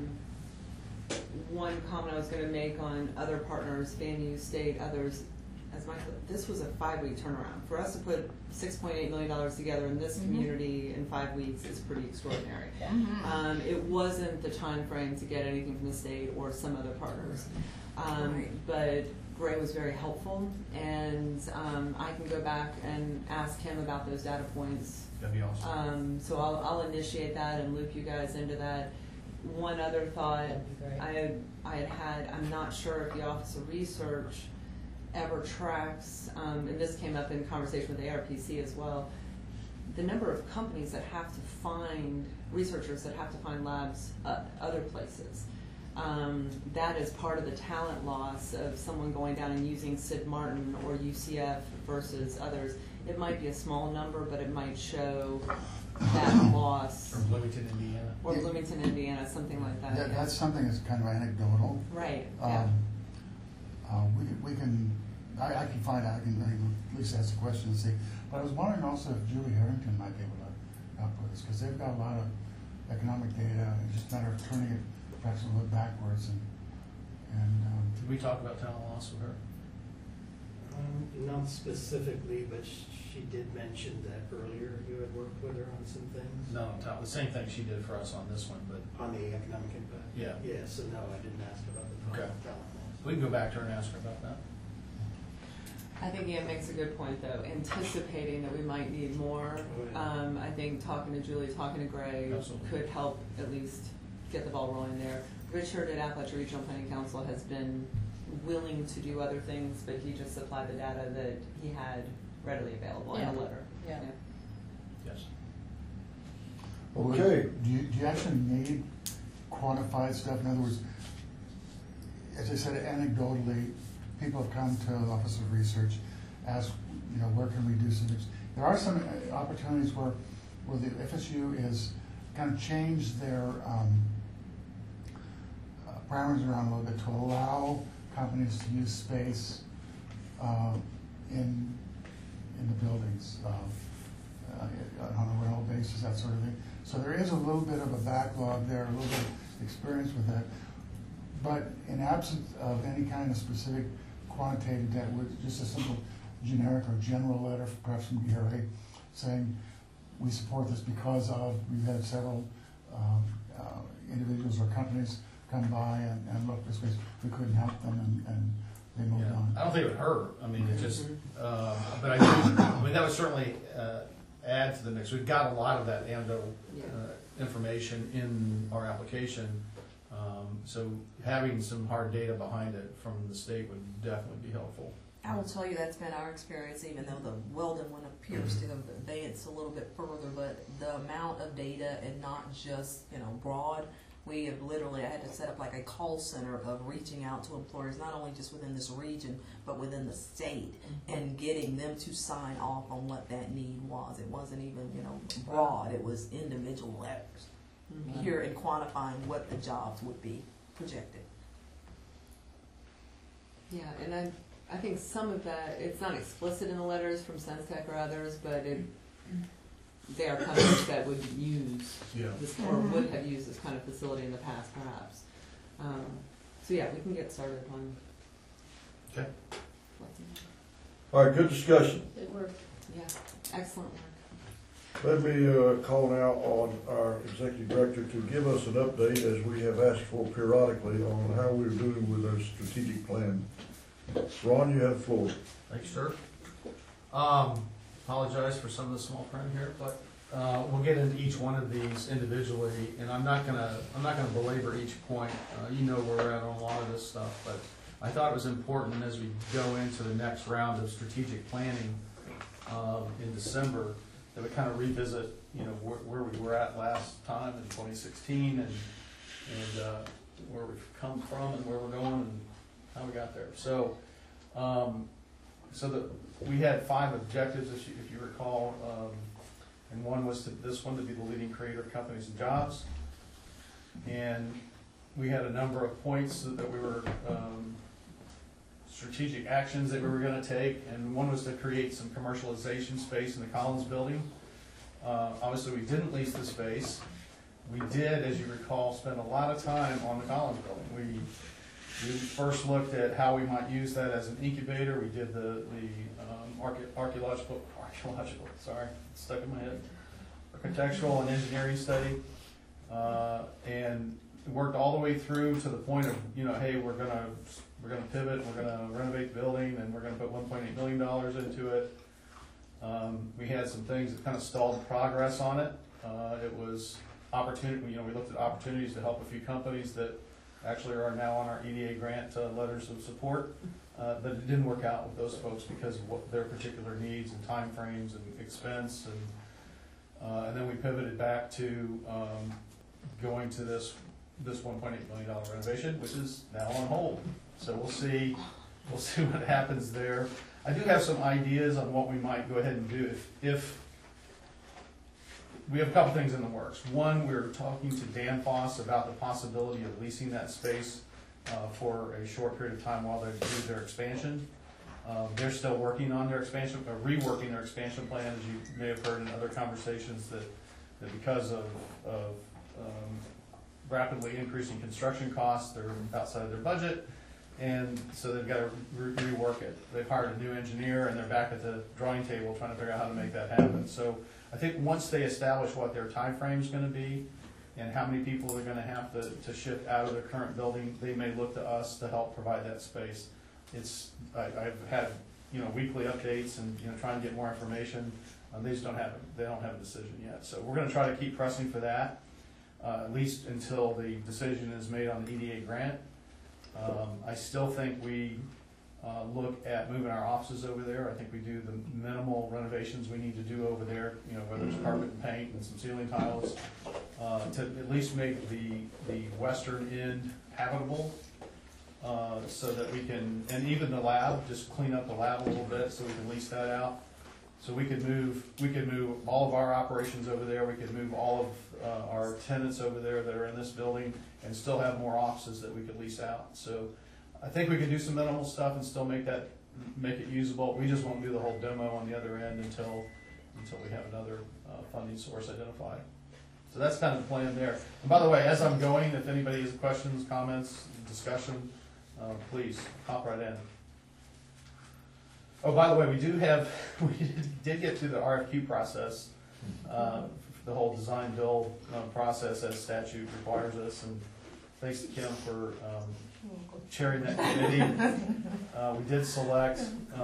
One comment I was going to make on other partners, FAMU, state, others, as Michael, this was a 5-week turnaround. For us to put $6.8 million together in this community in 5 weeks is pretty extraordinary. It wasn't the time frame to get anything from the state or some other partners. But Gray was very helpful, and I can go back and ask him about those data points. That'd be awesome. So I'll initiate that and loop you guys into that. One other thought, That'd be great. I'm not sure if the Office of Research ever tracks, and this came up in conversation with ARPC as well, the number of companies that have to find, researchers that have to find labs other places. That is part of the talent loss of someone going down and using Sid Martin or UCF versus others. It might be a small number, but it might show that loss. Or Bloomington, Indiana. Or Bloomington, Indiana, something like that. Yeah, that's something that's kind of anecdotal. Right, We can, I can find out, I can at least ask a question and see. But I was wondering also if Julie Harrington might be able to help with this, because they've got a lot of economic data, and it's just a matter of turning it perhaps a little backwards and Did we talk about talent loss with her? Not specifically, but she did mention that earlier you had worked with her on some things. No, the same thing she did for us on this one, but On the economic impact? yeah. Yeah, so no, I didn't ask about the Okay. talent loss. We can go back to her and ask her about that. I think Ian makes a good point, though, anticipating that we might need more. I think talking to Julie, talking to Gray Absolutely. could help at least get the ball rolling there. Richard at Appalachia Regional Planning Council has been willing to do other things, but he just supplied the data that he had readily available in a letter. Yeah. Yes. Okay. Do you actually need quantified stuff? In other words, as I said, anecdotally, people have come to the Office of Research, asked, where can we do some things? There are some opportunities where the FSU is kind of changed their parameters around a little bit to allow companies to use space in the buildings on a rental basis, that sort of thing. So there is a little bit of a backlog there, a little bit of experience with that. But in absence of any kind of specific quantitative data, with just a simple generic or general letter, perhaps from DRA, saying we support this because of, we've had several individuals or companies come by and look this way, we couldn't help them and they moved on. I don't think it would hurt. I mean, it just, but I mean, that would certainly add to the mix. We've got a lot of that anecdotal information in our application. So having some hard data behind it from the state would definitely be helpful. I will tell you that's been our experience, even though the Weldon one appears to have advanced a little bit further, but the amount of data and not just, broad, we have literally, I had to set up like a call center of reaching out to employers, not only just within this region, but within the state, and getting them to sign off on what that need was. It wasn't even, broad, it was individual letters. Here and quantifying what the jobs would be projected. Yeah, and I think some of that, it's not explicit in the letters from SenseTech or others, but they are companies that would use this, or would have used this kind of facility in the past, perhaps. So yeah, we can get started on. Okay. All right, good discussion. Good work. Yeah, excellent work. Let me call now on our executive director to give us an update, as we have asked for periodically, on how we're doing with our strategic plan. Ron, you have the floor. Thanks, sir. Apologize for some of the small print here, but we'll get into each one of these individually, and I'm not gonna belabor each point. You know where we're at on a lot of this stuff, but I thought it was important as we go into the next round of strategic planning in December that we kind of revisit, where we were at last time in 2016, and where we've come from and where we're going and how we got there. So, we had 5 objectives, if you recall, and one was this one to be the leading creator of companies and jobs, and we had a number of points that we were strategic actions that we were going to take, and one was to create some commercialization space in the Collins building. Obviously, we didn't lease the space. We did, as you recall, spend a lot of time on the Collins building. We first looked at how we might use that as an incubator. We did the archaeological, sorry, stuck in my head, architectural and engineering study, and worked all the way through to the point of, you know, hey, we're gonna pivot, we're gonna renovate the building, and we're gonna put $1.8 million into it. We had some things that kind of stalled progress on it. It was opportunity, you know, we looked at opportunities to help a few companies that actually are now on our EDA grant letters of support, but it didn't work out with those folks because of what their particular needs and timeframes and expense, and then we pivoted back to going to this $1.8 million renovation, which is now on hold. So we'll see what happens there. I do have some ideas on what we might go ahead and do if we have a couple things in the works. One, we're talking to Danfoss about the possibility of leasing that space for a short period of time while they do their expansion. They're still working on their expansion, reworking their expansion plan, as you may have heard in other conversations, that because of rapidly increasing construction costs, they're outside of their budget, and so they've got to rework it. They've hired a new engineer, and they're back at the drawing table trying to figure out how to make that happen. So I think once they establish what their time frame is going to be and how many people they're going to have to shift out of their current building, they may look to us to help provide that space. I've had, you know, weekly updates and, you know, trying to get more information. They just don't have a decision yet. So we're going to try to keep pressing for that, at least until the decision is made on the EDA grant. I still think we look at moving our offices over there. I think we do the minimal renovations we need to do over there, you know, whether it's carpet and paint and some ceiling tiles, to at least make the western end habitable, so that we can, and even the lab, just clean up the lab a little bit so we can lease that out. So we could move all of our operations over there. We could move all of our tenants over there that are in this building and still have more offices that we could lease out. So I think we can do some minimal stuff and still make it usable. We just won't do the whole demo on the other end until we have another funding source identified. So that's kind of the plan there. And by the way, as I'm going, if anybody has questions, comments, discussion, please hop right in. Oh, by the way, we did get through the RFQ process, the whole design build process as statute requires us, and thanks to Kim for chairing that committee. We did select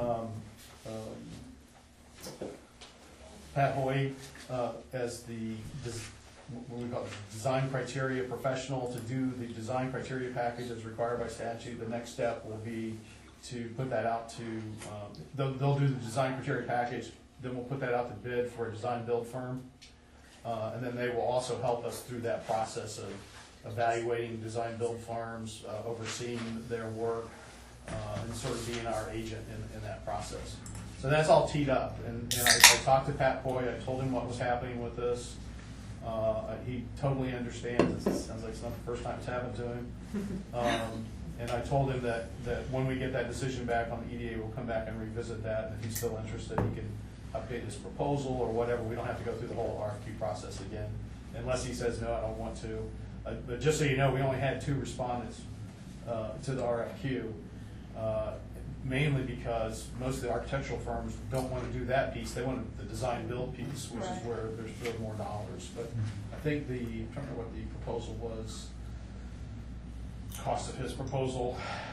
Pat Hoy as what we call the design criteria professional to do the design criteria package as required by statute. The next step will be to put that out to, they'll do the design criteria package, then we'll put that out to bid for a design build firm. And then they will also help us through that process of evaluating design build firms, overseeing their work, and sort of being our agent in that process. So that's all teed up. And I talked to Pat Hoy, I told him what was happening with this. He totally understands. It sounds like it's not the first time it's happened to him. And I told him that when we get that decision back on the EDA, we'll come back and revisit that. And if he's still interested, he can update his proposal or whatever. We don't have to go through the whole RFQ process again, unless he says, no, I don't want to. But just so you know, we only had 2 respondents to the RFQ, mainly because most of the architectural firms don't want to do that piece. They want the design build piece, which is where there's really more dollars. But I think I'm trying to remember what the proposal was. Cost of his proposal.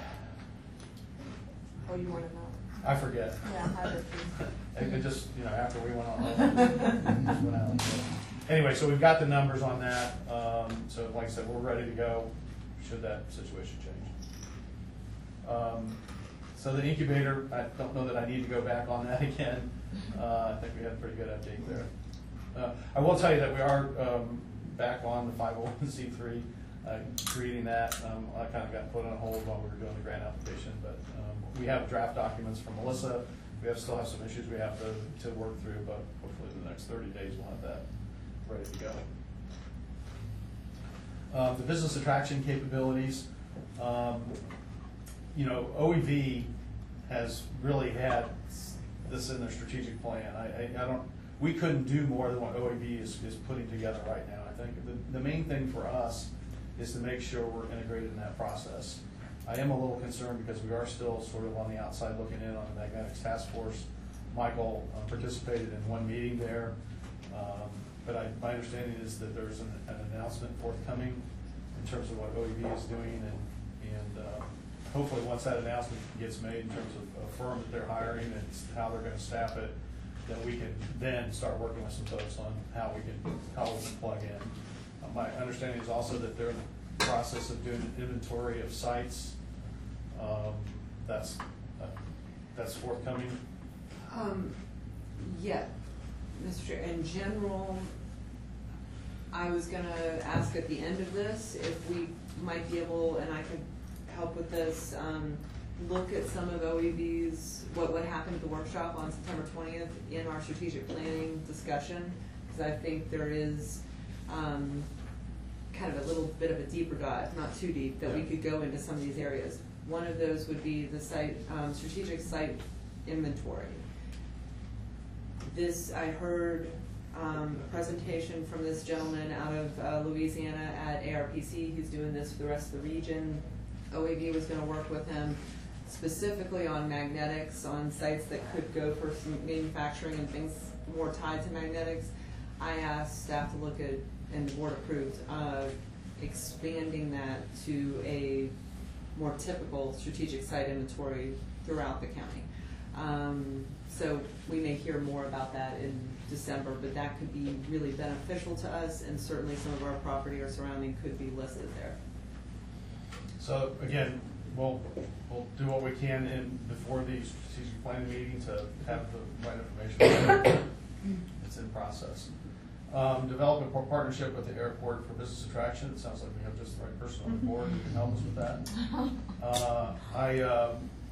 Oh, you want to know? I forget. Yeah, I did too. It just, you know, after we went on. Anyway, so we've got the numbers on that. So like I said, we're ready to go should that situation change. So the incubator, I don't know that I need to go back on that again. I think we had a pretty good update there. I will tell you that we are back on the 501c3. Creating that, I kind of got put on hold while we were doing the grant application, but we have draft documents from Melissa. We still have some issues we have to work through, but hopefully in the next 30 days we'll have that ready to go. The business attraction capabilities, you know, OEV has really had this in their strategic plan. We couldn't do more than what OEV is putting together right now. I think the main thing for us is to make sure we're integrated in that process. I am a little concerned because we are still sort of on the outside looking in on the magnetics task force. Michael participated in one meeting there, but my understanding is that there's an announcement forthcoming in terms of what OEB is doing, and hopefully once that announcement gets made in terms of a firm that they're hiring and how they're going to staff it, that we can then start working with some folks on how we can plug in. My understanding is also that they're in the process of doing an inventory of sites. That's forthcoming. Yeah, Mr. Chair, in general, I was gonna ask at the end of this if we might be able, and I could help with this, look at some of OEB's, what happened at the workshop on September 20th in our strategic planning discussion, because I think there is kind of a little bit of a deeper dive, not too deep, that we could go into some of these areas. One of those would be the site, strategic site inventory. This, I heard a presentation from this gentleman out of Louisiana at ARPC. He's doing this for the rest of the region. OAV was going to work with him specifically on magnetics, on sites that could go for some manufacturing and things more tied to magnetics. I asked staff to look at, and the board approved, expanding that to a more typical strategic site inventory throughout the county. So we may hear more about that in December, but that could be really beneficial to us, and certainly some of our property or surrounding could be listed there. So again, we'll do what we can before the strategic planning meeting to have the right information. It's in process. Develop a partnership with the airport for business attraction. It sounds like we have just the right person on the board who can help us with that. I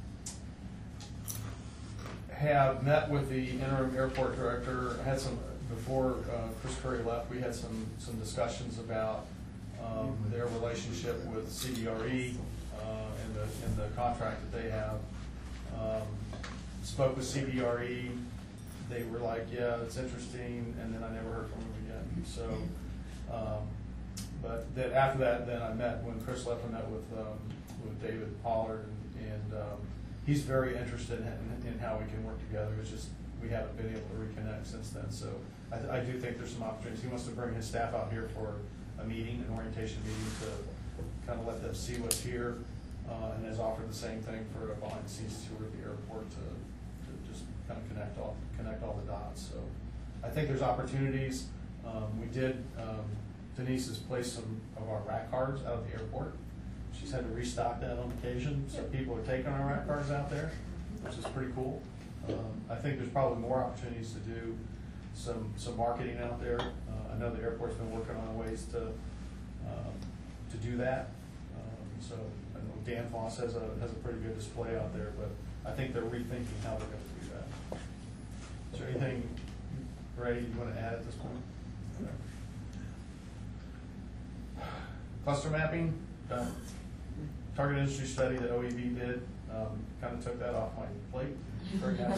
have met with the interim airport director. I had some, before Chris Curry left, we had some discussions about their relationship with CBRE and the contract that they have. Spoke with CBRE. They were like, yeah, it's interesting, and then I never heard from them again. So, but then after that, then I met, when Chris left, I met with David Pollard, and he's very interested in how we can work together. It's just we haven't been able to reconnect since then. So I do think there's some opportunities. He wants to bring his staff out here for a meeting, an orientation meeting, to kind of let them see what's here, and has offered the same thing for a behind-the-scenes tour of the airport to just kind of connect all the dots. So I think there's opportunities. We did, Denise has placed some of our rack cards out at the airport. She's had to restock that on occasion, so people are taking our rack cards out there, which is pretty cool. I think there's probably more opportunities to do some marketing out there. I know the airport's been working on ways to do that. So I know Dan Foss has a pretty good display out there, but I think they're rethinking how they're going to do that. Is there anything, Ray, you want to add at this point? Cluster mapping, target industry study that OEB did, kind of took that off my plate. Very happy.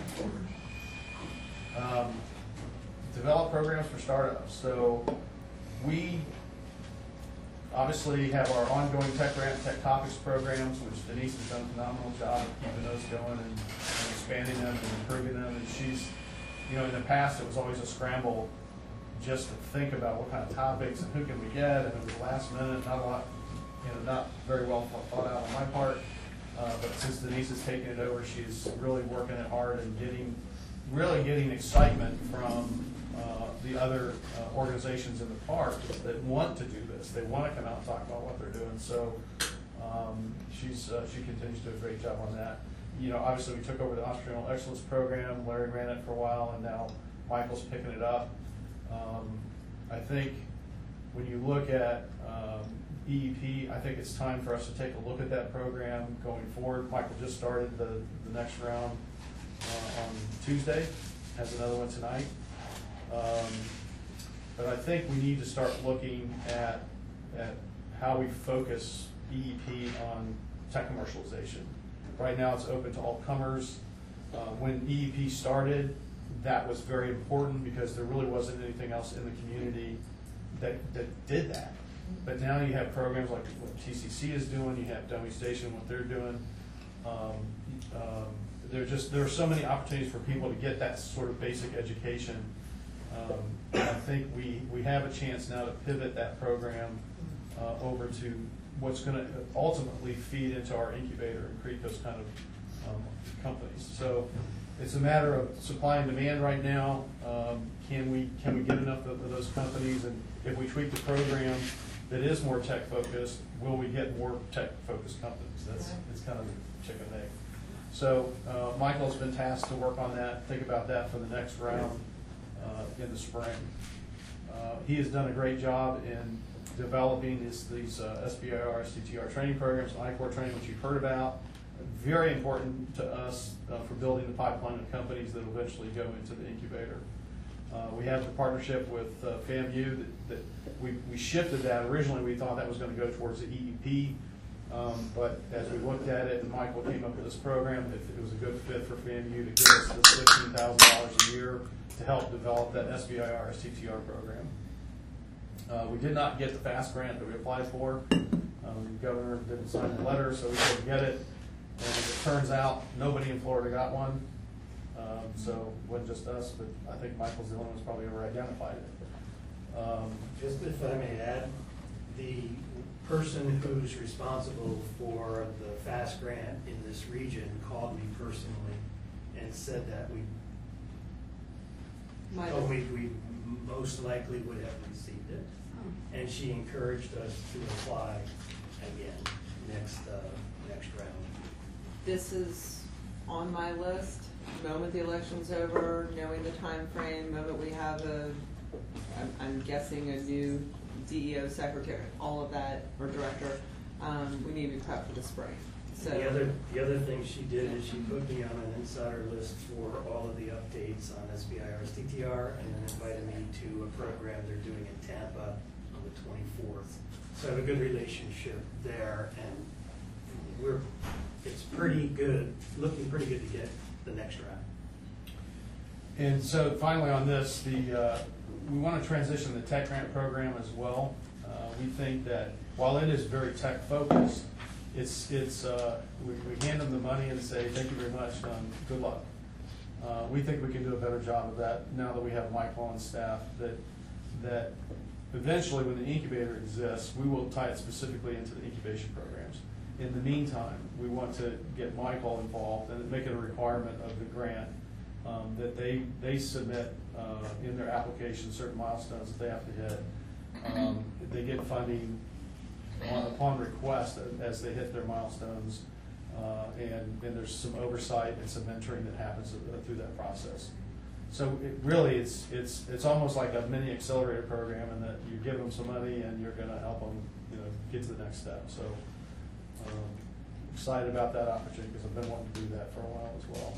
Develop programs for startups. So we obviously have our ongoing Tech Grant, Tech Topics programs, which Denise has done a phenomenal job of keeping those going and expanding them and improving them. And she's, in the past it was always a scramble just to think about what kind of topics and who can we get, and it was last minute, not a lot, not very well thought out on my part. But since Denise has taken it over, she's really working it hard and getting excitement from the other organizations in the park that want to do this. They want to come out and talk about what they're doing. So she continues to do a great job on that. Obviously we took over the Entrepreneurial Excellence Program. Larry ran it for a while, and now Michael's picking it up. I think when you look at EEP, I think it's time for us to take a look at that program going forward. Michael just started the next round on Tuesday, has another one tonight. But I think we need to start looking at how we focus EEP on tech commercialization. Right now it's open to all comers. When EEP started, that was very important because there really wasn't anything else in the community that did that. But now you have programs like what TCC is doing, you have Dummy Station, what they're doing. There are so many opportunities for people to get that sort of basic education. I think we have a chance now to pivot that program over to what's going to ultimately feed into our incubator and create those kind of companies. So it's a matter of supply and demand right now. Can we get enough of those companies? And if we tweak the program that is more tech focused, will we get more tech focused companies? It's kind of a chicken and egg. So Michael's been tasked to work on that, think about that for the next round in the spring. He has done a great job in developing these SBIR, STTR training programs, I-Corps training, which you've heard about. Very important to us for building the pipeline of companies that will eventually go into the incubator. We have the partnership with FAMU that we shifted that. Originally, we thought that was going to go towards the EEP, but as we looked at it and Michael came up with this program, it was a good fit for FAMU to give us the $15,000 a year to help develop that SBIR, STTR program. We did not get the FAST grant that we applied for. The governor didn't sign the letter, so we couldn't get it. And as it turns out, nobody in Florida got one. So it wasn't just us, but I think Michael's the only one who's probably ever identified it. Just if I may add, the person who's responsible for the FAST grant in this region called me personally and said that we most likely would have received it. And she encouraged us to apply again next round. This is on my list. Moment the election's over, knowing the time frame, moment we have I'm guessing a new DEO secretary, all of that, or director, we need to be prepped for the spring. So the other thing she did is she put me on an insider list for all of the updates on SBIR, STTR, and then invited me to a program they're doing in Tampa on the 24th. So I have a good relationship there, and it's pretty good, looking pretty good to get the next round. And so finally on this, we want to transition the tech grant program as well. We think that while it is very tech focused, we hand them the money and say, thank you very much, good luck. We think we can do a better job of that now that we have Michael on staff, that eventually when the incubator exists, we will tie it specifically into the incubation programs. In the meantime, we want to get Michael involved and make it a requirement of the grant that they submit in their application certain milestones that they have to hit. They get funding upon request as they hit their milestones, and there's some oversight and some mentoring that happens through that process. So it's almost like a mini accelerator program, in that you give them some money and you're going to help them get to the next step. So excited about that opportunity because I've been wanting to do that for a while as well.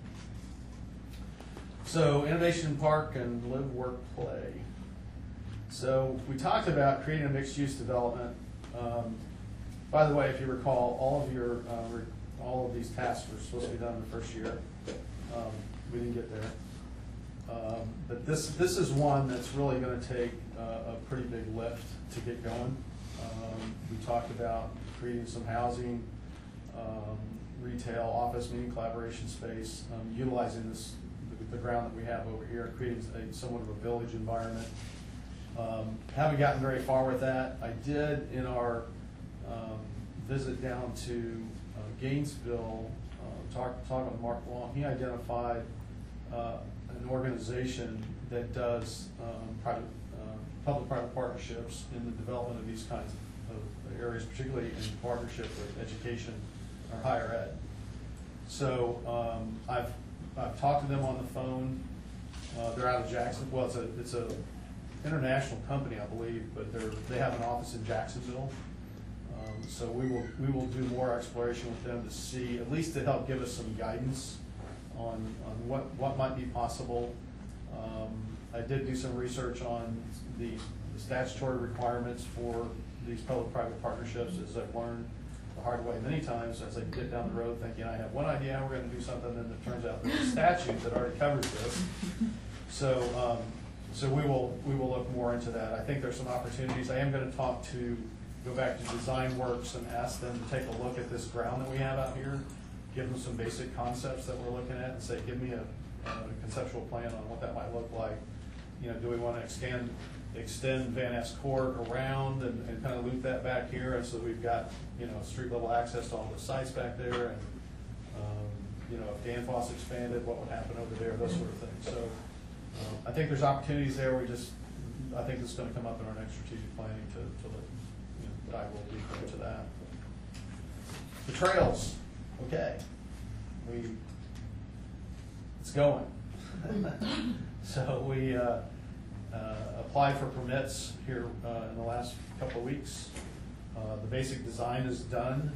So Innovation Park and Live, Work, Play. So we talked about creating a mixed-use development. By the way, if you recall, all of these tasks were supposed to be done in the first year. We didn't get there. But this is one that's really going to take a pretty big lift to get going. We talked about creating some housing, retail, office, meeting, collaboration space, utilizing the ground that we have over here, creating somewhat of a village environment. Haven't gotten very far with that. I did in our visit down to Gainesville, talking with Mark Long. He identified an organization that does public-private partnerships in the development of these kinds of areas, particularly in partnership with education or higher ed. So I've talked to them on the phone. They're out of Jackson. Well, it's a international company, I believe, but they have an office in Jacksonville. So we will do more exploration with them to see, at least to help give us some guidance on what might be possible. I did do some research on the statutory requirements for these public-private partnerships, as I've learned the hard way many times as I get down the road thinking I have one idea, we're going to do something, and it turns out there's a statute that already covers this. So So we will look more into that. I think there's some opportunities. I am gonna go back to Design Works and ask them to take a look at this ground that we have out here, give them some basic concepts that we're looking at and say, give me a conceptual plan on what that might look like. You know, do we want to extend Van Ness Court around and kind of loop that back here, and so we've got, you know, street level access to all the sites back there, and you know, if Danfoss expanded, what would happen over there, those sort of things. So I think there's opportunities there. I think it's going to come up in our next strategic planning to dive a little deeper into that. The trails, okay, it's going. So we applied for permits here in the last couple of weeks. The basic design is done.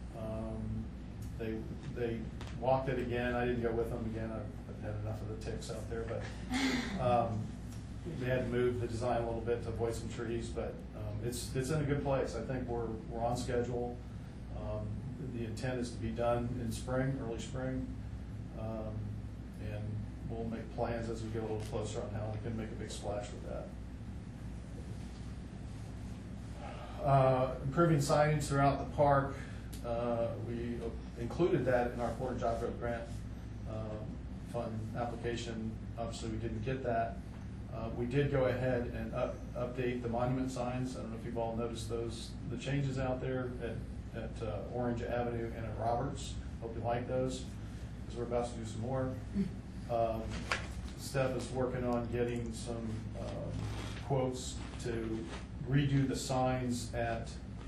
They walked it again. I didn't go with them again. I've had enough of the ticks out there, but they had to move the design a little bit to avoid some trees, but it's in a good place. I think we're on schedule. The intent is to be done in spring, early spring, and we'll make plans as we get a little closer on how we can make a big splash with that. Improving signage throughout the park. We included that in our Port Job Growth Grant Fund application. Obviously, we didn't get that. We did go ahead and update the monument signs. I don't know if you've all noticed the changes out there at Orange Avenue and at Roberts. Hope you like those, because we're about to do some more. Steph is working on getting some quotes to redo the signs at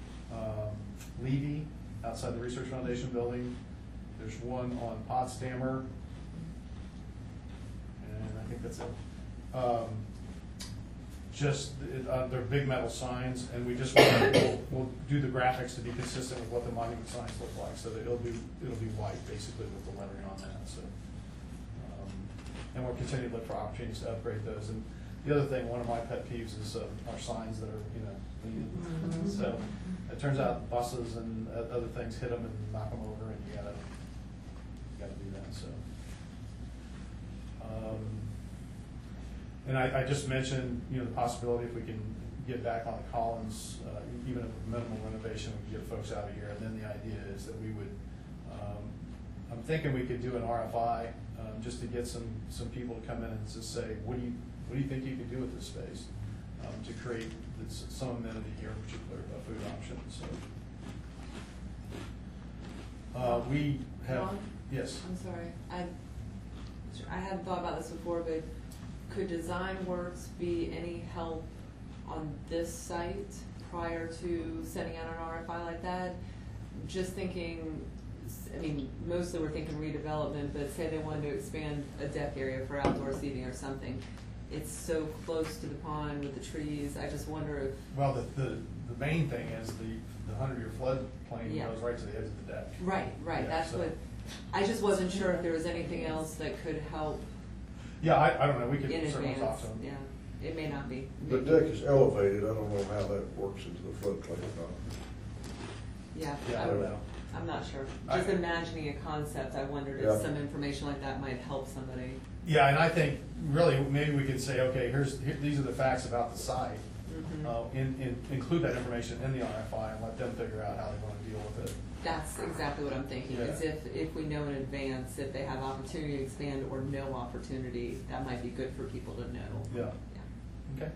Levy outside the Research Foundation building. There's one on Potsdamer, and I think that's it. They're big metal signs, and we just we'll do the graphics to be consistent with what the monument signs look like, so that it'll be white basically with the lettering on that. So, and we'll continue to look for opportunities to upgrade those. And the other thing, one of my pet peeves is our signs that are leaning. So it turns out buses and other things hit them and knock them over, and you gotta do that. So. And I just mentioned, the possibility if we can get back on the Collins, even if minimal renovation, we can get folks out of here. And then the idea is that we would, I'm thinking we could do an RFI just to get some people to come in and just say, what do you think you could do with this space to create some amenity here, in particular a food option. So we have, Ron? yes. I'm sorry. I hadn't thought about this before, but could Design Works be any help on this site prior to sending out an RFI like that? Just thinking, I mean, mostly we're thinking redevelopment, but say they wanted to expand a deck area for outdoor seating or something. It's so close to the pond with the trees. I just wonder if... Well, the main thing is the 100-year floodplain goes right to the edge of the deck. Right. Yeah, that's so. What... I just wasn't sure if there was anything else that could help. Yeah, I don't know. We could in certainly advance. talk to them. Yeah, it may not be. The deck is elevated. I don't know how that works into the floodplain or not. Yeah, I don't know. I'm not sure. Just imagining a concept, I wondered if some information like that might help somebody. Yeah, and I think really maybe we could say, okay, these are the facts about the site. Include that information in the RFI and let them figure out how they want to deal with it. That's exactly what I'm thinking. Is if we know in advance if they have opportunity to expand or no opportunity, that might be good for people to know. Yeah. Okay.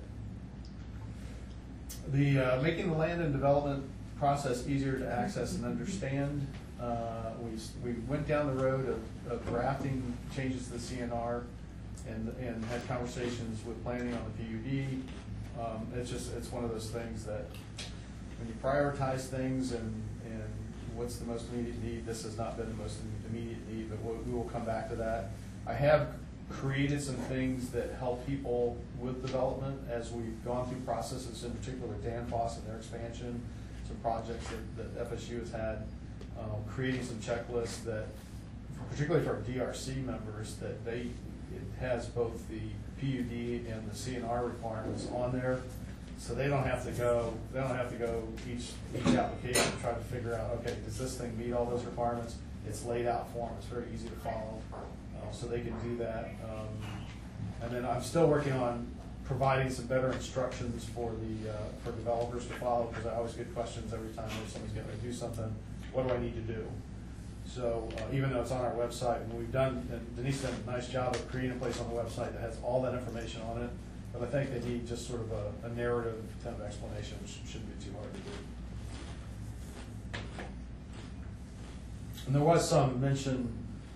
The making the land and development process easier to access and understand. We went down the road of drafting changes to the CNR and had conversations with planning on the PUD. It's one of those things that when you prioritize things and what's the most immediate need, this has not been the most immediate need, but we will come back to that. I have created some things that help people with development as we've gone through processes, in particular with Danfoss and their expansion, some projects that FSU has had, creating some checklists that, particularly for our DRC members, that it has both the PUD and the CNR requirements on there, so they don't have to go each application and try to figure out, okay, does this thing meet all those requirements? It's laid out for them. It's very easy to follow, so they can do that. And then I'm still working on providing some better instructions for for developers to follow, because I always get questions every time that somebody's going to do something. What do I need to do? So even though it's on our website, and and Denise did a nice job of creating a place on the website that has all that information on it, but I think they need just sort of a narrative kind of explanation, which shouldn't be too hard to do. And there was some mention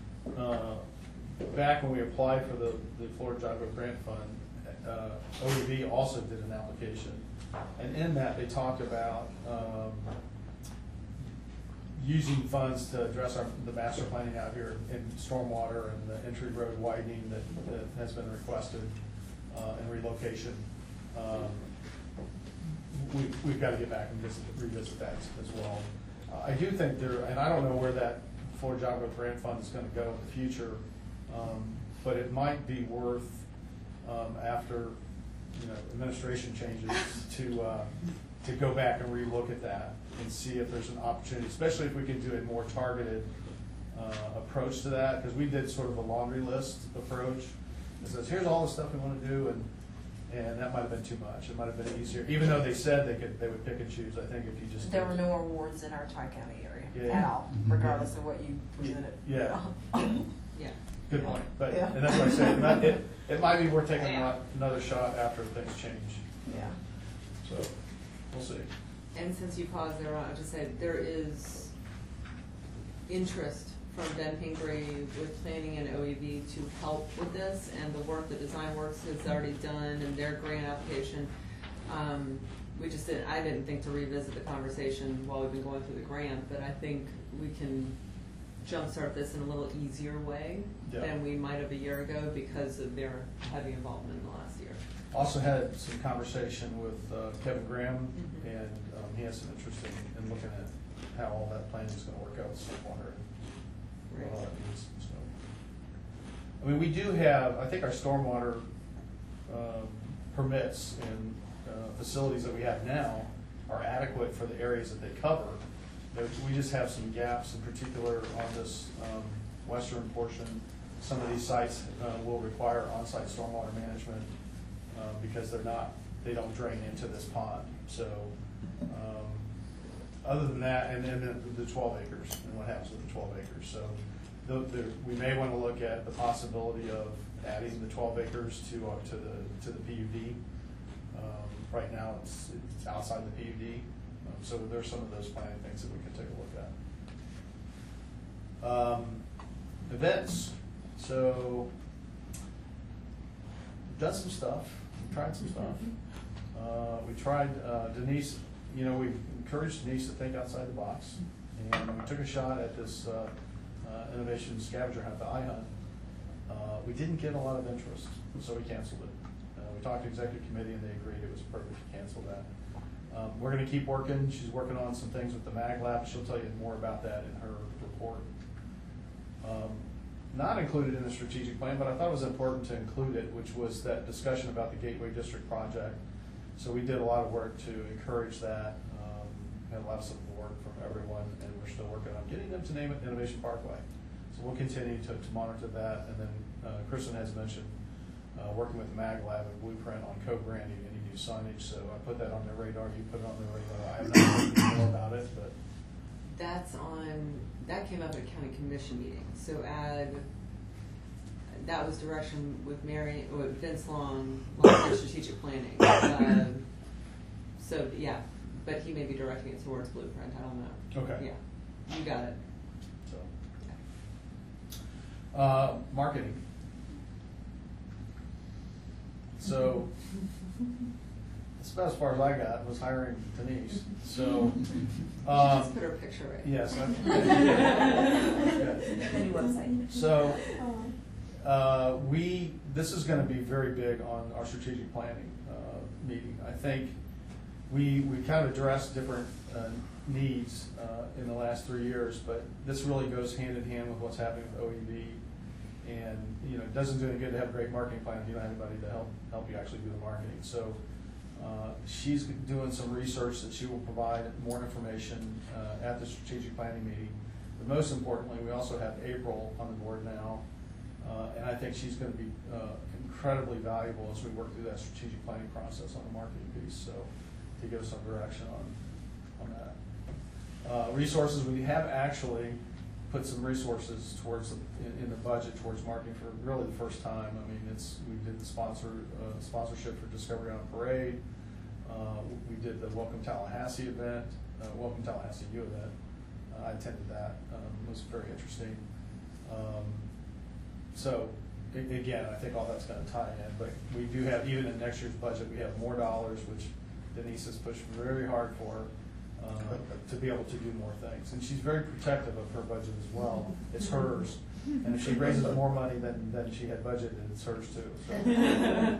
back when we applied for the Florida Job Growth Grant Fund, OEV also did an application. And in that, they talked about using funds to address the master planning out here in stormwater and the entry road widening that has been requested and relocation. We've got to get back and revisit that as well. I do think and I don't know where that Florida Job Growth Grant Fund is going to go in the future, but it might be worth after administration changes to go back and relook at that and see if there's an opportunity, especially if we can do a more targeted approach to that, because we did sort of a laundry list approach. It says, here's all the stuff we want to do, and that might have been too much. It might have been easier, even though they said they would pick and choose. I think if you just There were no awards in our Tri-County area Yeah. at all, regardless of what you presented. Yeah. Yeah. Good point. But Yeah. and that's what I said. It might be worth taking another shot after things change. Yeah. So we'll see. And since you paused there, I'll just say there is interest from Ben Pingree with planning and OEV to help with this, and the work that Design Works has already done and their grant application. I didn't think to revisit the conversation while we've been going through the grant, but I think we can jumpstart this in a little easier way than we might have a year ago because of their heavy involvement in the last year. Also had some conversation with Kevin Graham, and he has some interest in looking at how all that planning is going to work out with stormwater and all that needs. So, I mean, we do have, I think our stormwater permits and facilities that we have now are adequate for the areas that they cover. We just have some gaps, in particular on this western portion. Some of these sites will require on-site stormwater management because they don't drain into this pond. So other than that, and then the 12 acres and what happens with the 12 acres. So we may want to look at the possibility of adding the 12 acres to the PUD. Right now, it's outside the PUD. So there's some of those planning things that we can take a look at. Events. So we've done some stuff. We've tried some stuff. We tried Denise. We encouraged Denise to think outside the box, and we took a shot at this innovation scavenger hunt, the iHunt. We didn't get a lot of interest, so we canceled it. We talked to executive committee, and they agreed it was appropriate to cancel that. We're going to keep working. She's working on some things with the Mag Lab. She'll tell you more about that in her report. Not included in the strategic plan, but I thought it was important to include it, which was that discussion about the Gateway District project. So we did a lot of work to encourage that. Had a lot of support from everyone, and we're still working on getting them to name it Innovation Parkway. So we'll continue to monitor that. And then Kristen has mentioned working with the Mag Lab and Blueprint on co-branding any new signage. So I put that on their radar. You put it on their radar. I have not heard anything more about it, but That came up at a county commission meeting. So that was direction with Vince Long for strategic planning. So yeah, but he may be directing it towards Blueprint. I don't know. Okay. Yeah, you got it. So marketing. So that's about as far as I got, was hiring Denise. So just put her picture right. Yes. The new website. So this is going to be very big on our strategic planning meeting. I think we kind of addressed different needs in the last 3 years, but this really goes hand in hand with what's happening with OEV. And it doesn't do any good to have a great marketing plan if you don't have anybody to help you actually do the marketing. So she's doing some research that she will provide more information at the strategic planning meeting. But most importantly, we also have April on the board now, And I think she's going to be incredibly valuable as we work through that strategic planning process on the marketing piece. So to give us some direction on that. Resources, we have actually put some resources towards in the budget towards marketing for really the first time. I mean, we did the sponsorship for Discovery on Parade. We did the Welcome Tallahassee event, Welcome Tallahassee U event. I attended that. It was very interesting. So again, I think all that's going to tie in. But we do have, even in next year's budget, we have more dollars, which Denise has pushed very hard for, to be able to do more things. And she's very protective of her budget as well. It's hers. And if she raises more money than she had budgeted, it's hers too.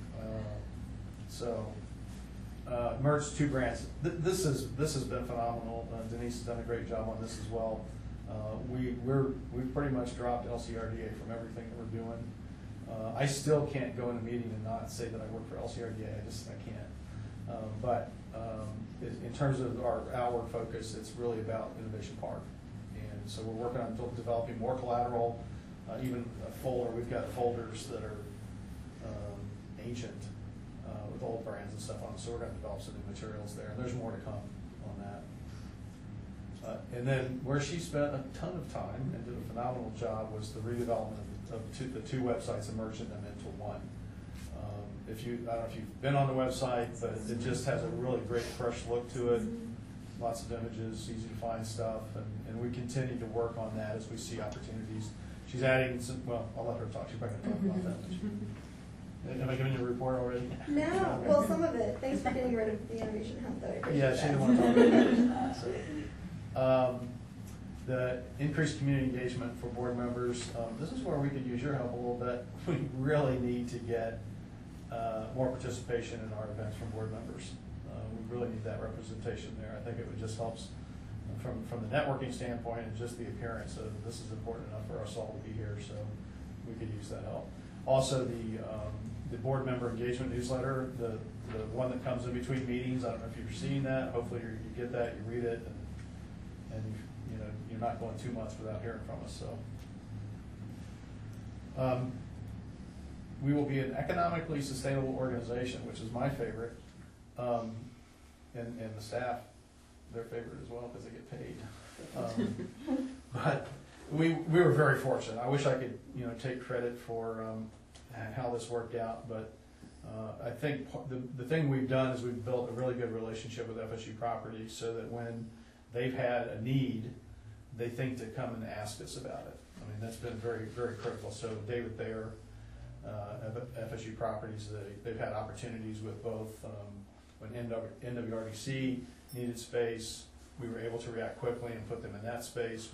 So, merged 2 grants. This has been phenomenal. Denise has done a great job on this as well. We've pretty much dropped LCRDA from everything that we're doing. I still can't go in a meeting and not say that I work for LCRDA. I can't. But in terms of our focus, it's really about Innovation Park. And so we're working on developing more collateral, even a folder. We've got folders that are ancient with old brands and stuff on them. So we're going to develop some new materials there. And there's more to come on that. And then where she spent a ton of time and did a phenomenal job was the redevelopment of the two websites and merging them into one. I don't know if you've been on the website, but it just has a really great fresh look to it. Lots of images, easy to find stuff, and we continue to work on that as we see opportunities. She's adding some, well, I'll let her talk. She's probably going to talk about that. Have I given you a report already? No, well, some of it. Thanks for getting rid of the Innovation Hub, though. I appreciate Yeah, she didn't want to talk about that. The increased community engagement for board members. This is where we could use your help a little bit. We really need to get more participation in our events from board members. We really need that representation there. I think it would just help from the networking standpoint and just the appearance of this is important enough for us all to be here, so we could use that help. Also, the board member engagement newsletter, the one that comes in between meetings. I don't know if you've seen that. Hopefully you get that, you read it, and you know you're not going 2 months without hearing from us. So. We will be an economically sustainable organization, which is my favorite, and the staff, their favorite as well because they get paid. But we were very fortunate. I wish I could take credit for how this worked out, but I think the thing we've done is we've built a really good relationship with FSU Properties so that when they've had a need, they think to come and ask us about it. I mean, that's been very, very critical. So David Bayer, FSU Properties, they've had opportunities with both when NWRDC needed space, we were able to react quickly and put them in that space.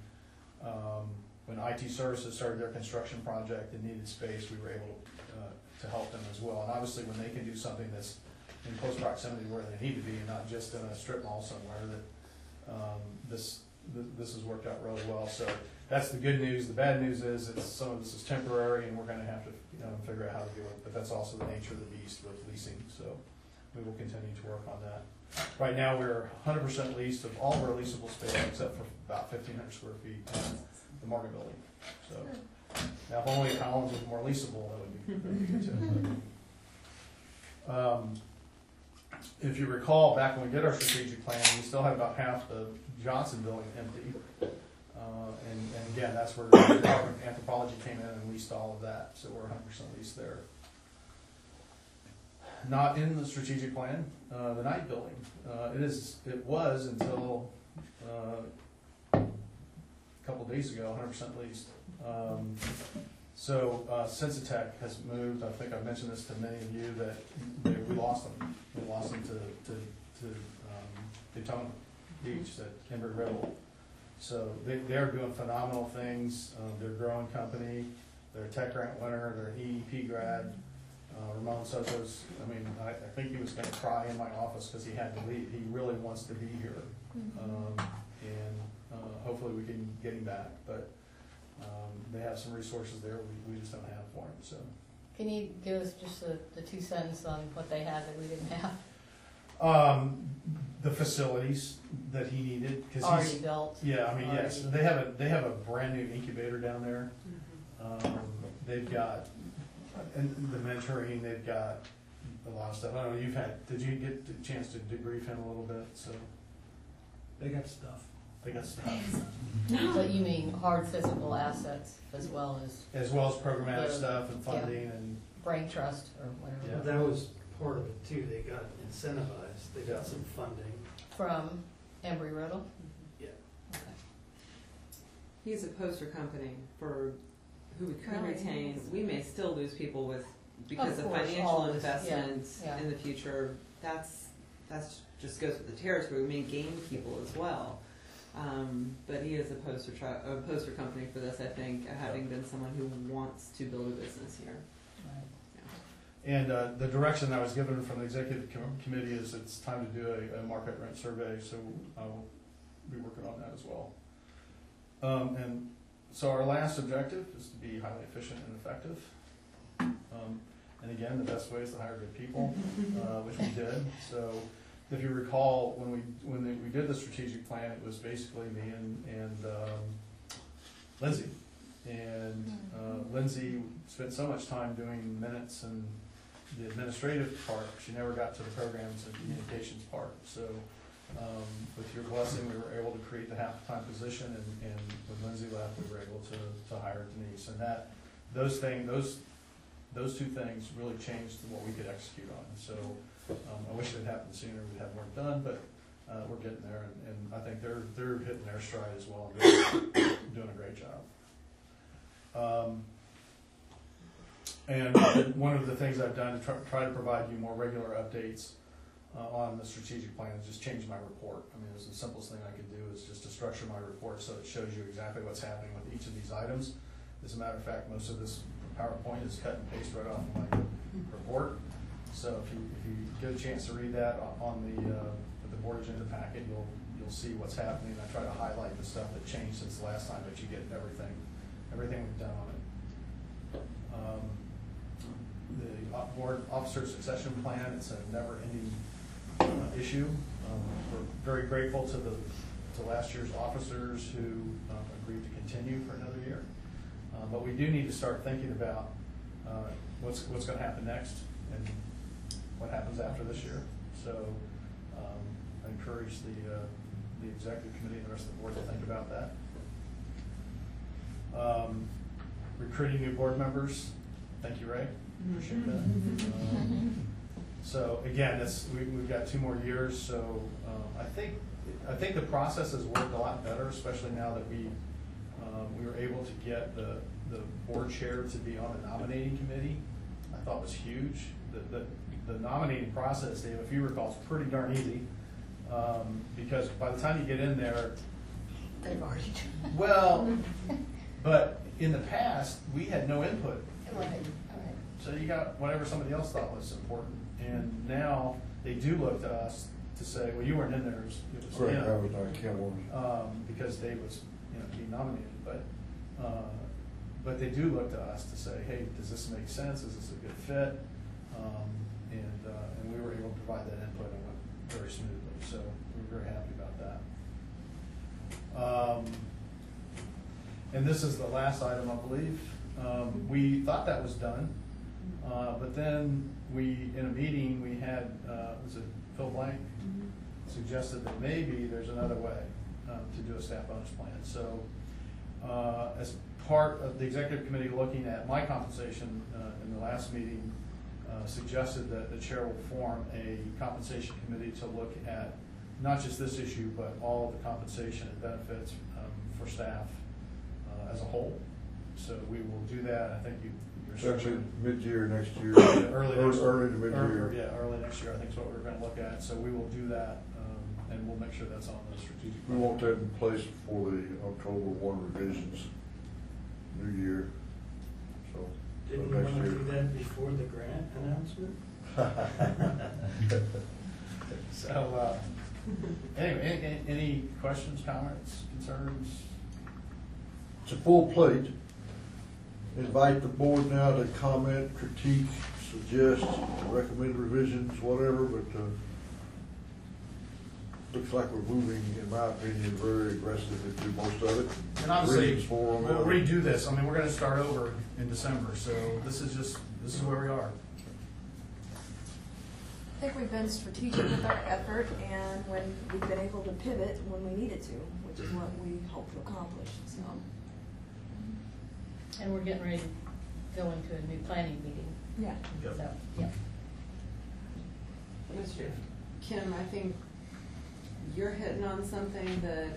When IT Services started their construction project and needed space, we were able to help them as well. And obviously when they can do something that's in close proximity where they need to be and not just in a strip mall somewhere, that this has worked out really well. So that's the good news. The bad news is some of this is temporary, and we're going to have to figure out how to do it. But that's also the nature of the beast with leasing. So we will continue to work on that. Right now, we're 100% leased of all of our leasable space except for about 1,500 square feet in the Morgan building. So now, if only Collins was more leasable, that would be good too. If you recall, back when we did our strategic plan, we still had about half the Johnson building empty. And again, that's where Anthropology came in and leased all of that, so we're 100% leased there. Not in the strategic plan, the Knight building. It was until a couple of days ago, 100% leased. So Sensitech has moved. I think I've mentioned this to many of you that we lost them. We lost them to Daytona Beach, that Embry Riddle. So they're doing phenomenal things. They're a growing company. They're a tech grant winner. They're an EEP grad. Ramon Soto's, I think he was going to cry in my office because he had to leave. He really wants to be here. And hopefully we can get him back. But they have some resources there we just don't have for him. So. Can you give us just the 2 cents on what they have that we didn't have? The facilities that he needed, because already built. Yeah, yes, they have a brand new incubator down there. They've got, and the mentoring, they've got a lot of stuff. I don't know, did you get the chance to debrief him a little bit? So They got stuff. they got stuff. But you mean hard physical assets as well as Programmatic The- stuff and funding and, brain trust or whatever? Yeah. That was part of it too. They got incentivized. They got some funding. From Embry-Riddle? Yeah. Okay. He's a poster company for who we could Really? retain. We may still lose people with, because Of of course, financial always, investment yeah. in the future. That's just goes with the territory. We may gain people as well. But he is a poster company for this, I think, having been someone who wants to build a business here. and the direction I was given from the executive committee is it's time to do a market rent survey, so I'll be working on that as well. And so our last objective is to be highly efficient and effective. And again, the best way is to hire good people, which we did. So if you recall, when we did the strategic plan, it was basically me and Lindsay. And Lindsay spent so much time doing minutes and the administrative part, she never got to the programs and communications part. So with your blessing, we were able to create the half-time position, and when Lindsay left, we were able to hire Denise. And those two things really changed what we could execute on. So I wish it had happened sooner, we'd have more done, but we're getting there, and I think they're hitting their stride as well, and doing a great job. And one of the things I've done to try to provide you more regular updates on the strategic plan is just change my report. I mean, it's the simplest thing I could do is just to structure my report so it shows you exactly what's happening with each of these items. As a matter of fact, most of this PowerPoint is cut and paste right off of my report. So if you get a chance to read that on the board agenda packet, you'll see what's happening. I try to highlight the stuff that changed since the last time, but you get everything we've done on it. The board officer succession plan, it's a never-ending issue. We're very grateful to last year's officers who agreed to continue for another year. But we do need to start thinking about what's going to happen next and what happens after this year. So I encourage the executive committee and the rest of the board to think about that. Recruiting new board members. Thank you, Ray. Appreciate that. So again, we've got 2 more years. So I think the process has worked a lot better, especially now that we were able to get the board chair to be on the nominating committee. I thought was huge. The nominating process, Dave, if you recall, is pretty darn easy because by the time you get in there, They've already done. well, but in the past we had no input. Right. So you got whatever somebody else thought was important, and now they do look to us to say, well, you weren't in there, it was Correct, him. I was on Ken Because Dave was, being nominated, but they do look to us to say, hey, does this make sense? Is this a good fit? And we were able to provide that input and went very smoothly. So we're very happy about that. And this is the last item, I believe. We thought that was done, but then in a meeting we had, was it Phil Blank? Suggested that maybe there's another way to do a staff bonus plan. So as part of the executive committee looking at my compensation in the last meeting, suggested that the chair will form a compensation committee to look at not just this issue, but all of the compensation and benefits for staff as a whole. So we will do that. I think you're Actually, mid-year next year. early to mid-year. Yeah, early next year, I think is what we're going to look at. So we will do that, and we'll make sure that's on the strategic We plan. want that in place for the October 1 revisions, new year. So Didn't you next want to year. do that before the grant announcement? So anyway, any questions, comments, concerns? It's a full plate. Invite the board now to comment, critique, suggest, recommend revisions, whatever, but looks like we're moving, in my opinion, very aggressively through most of it. And obviously, Reasons for them, we'll redo this. I mean, we're gonna start over in December, so this is where we are. I think we've been strategic with our effort, and when we've been able to pivot when we needed to, which is what we hope to accomplish, so. And we're getting ready to go into a new planning meeting. Yeah. Yep. So, yeah. Mr. Kim, I think you're hitting on something that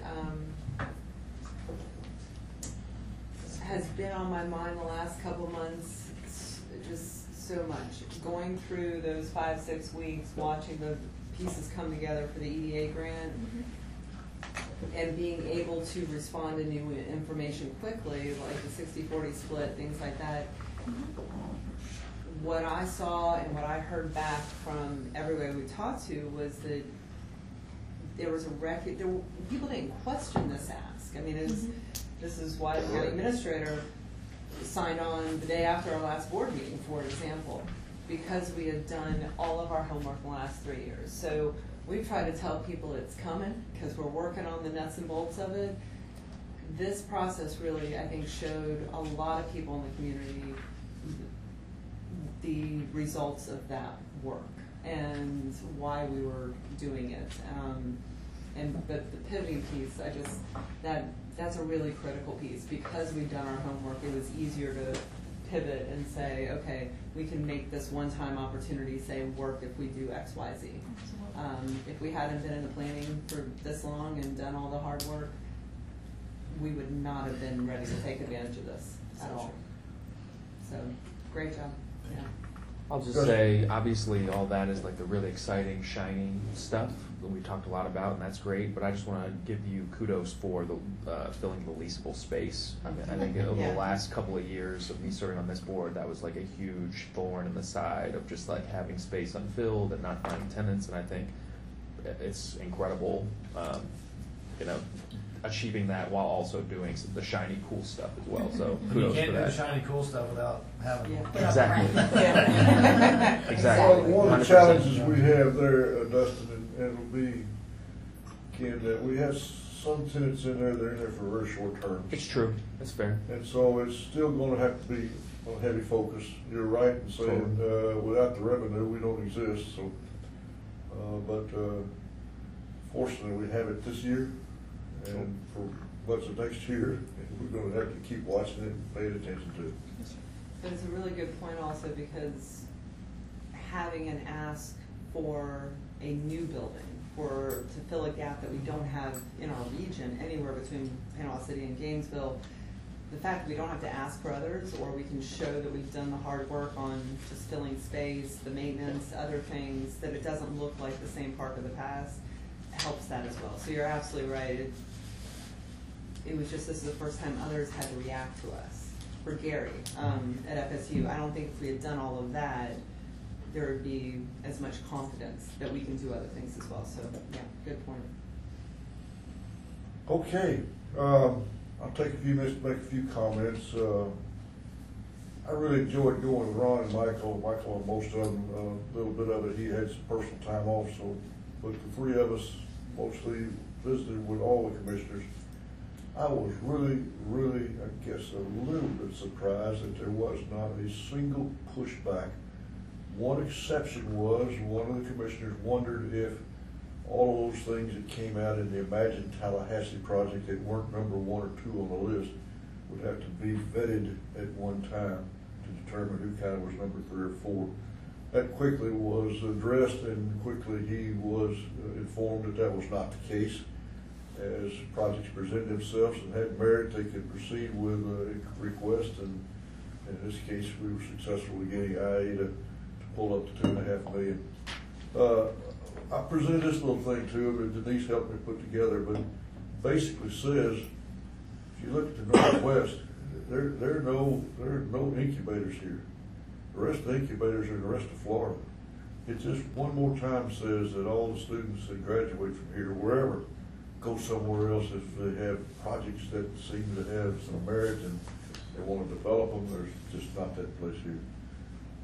has been on my mind the last couple of months, just so much. Going through those 5-6 weeks, watching the pieces come together for the EDA grant, and being able to respond to new information quickly, like the 60-40 split, things like that. What I saw and what I heard back from everybody we talked to was that there was people didn't question this ask. I mean, this is why the county administrator signed on the day after our last board meeting, for example, because we had done all of our homework in the last 3 years. So we try to tell people it's coming because we're working on the nuts and bolts of it. This process really, I think, showed a lot of people in the community the results of that work and why we were doing it. But the pivoting piece, that's a really critical piece. Because we've done our homework, it was easier to pivot and say, okay, we can make this one-time opportunity, say, work if we do X, Y, Z. If we hadn't been in the planning for this long and done all the hard work, we would not have been ready to take advantage of this at all. So, great job. Yeah. I'll just say, obviously, all that is like the really exciting, shiny stuff that we talked a lot about, and that's great. But I just want to give you kudos for the filling the leasable space. I mean, I think over the last couple of years of me serving on this board, that was like a huge thorn in the side of just like having space unfilled and not finding tenants. And I think it's incredible, achieving that while also doing the shiny, cool stuff as well. So kudos You can't for do the that. shiny, cool stuff without having it. Exactly. Exactly. One of the challenges we have there, Dustin, and it'll be, Ken, that we have some tenants in there that are in there for very short terms. It's true. That's fair. And so it's still going to have to be a heavy focus. You're right in saying without the revenue, we don't exist. So, but fortunately, we have it this year. And for what's the next year, we're going to have to keep watching it and paying attention to it. But it's a really good point also, because having an ask for a new building to fill a gap that we don't have in our region anywhere between Panama City and Gainesville, the fact that we don't have to ask for others, or we can show that we've done the hard work on just filling space, the maintenance, other things, that it doesn't look like the same park of the past, helps that as well. So you're absolutely right. It was just, this is the first time others had to react to us. For Gary at FSU, I don't think if we had done all of that, there would be as much confidence that we can do other things as well. So yeah, good point. Okay, I'll take a few minutes to make a few comments. I really enjoyed going with Ron and Michael. Michael on most of them, a little bit of it, he had some personal time off, so, but the three of us mostly visited with all the commissioners. I was really, I guess, a little bit surprised that there was not a single pushback. One exception was one of the commissioners wondered if all of those things that came out in the Imagine Tallahassee project that weren't number 1 or 2 on the list would have to be vetted at one time to determine who kind of was number 3 or 4. That quickly was addressed, and quickly he was informed that that was not the case. As projects presented themselves and had merit, they could proceed with a request, and in this case, we were successful in getting IE to pull up to $2.5 million. I presented this little thing to him, and Denise helped me put together, but basically says, if you look at the Northwest, there are no incubators here. The rest of the incubators are in the rest of Florida. It just one more time says that all the students that graduate from here, wherever, go somewhere else if they have projects that seem to have some merit and they want to develop them. There's just not that place here.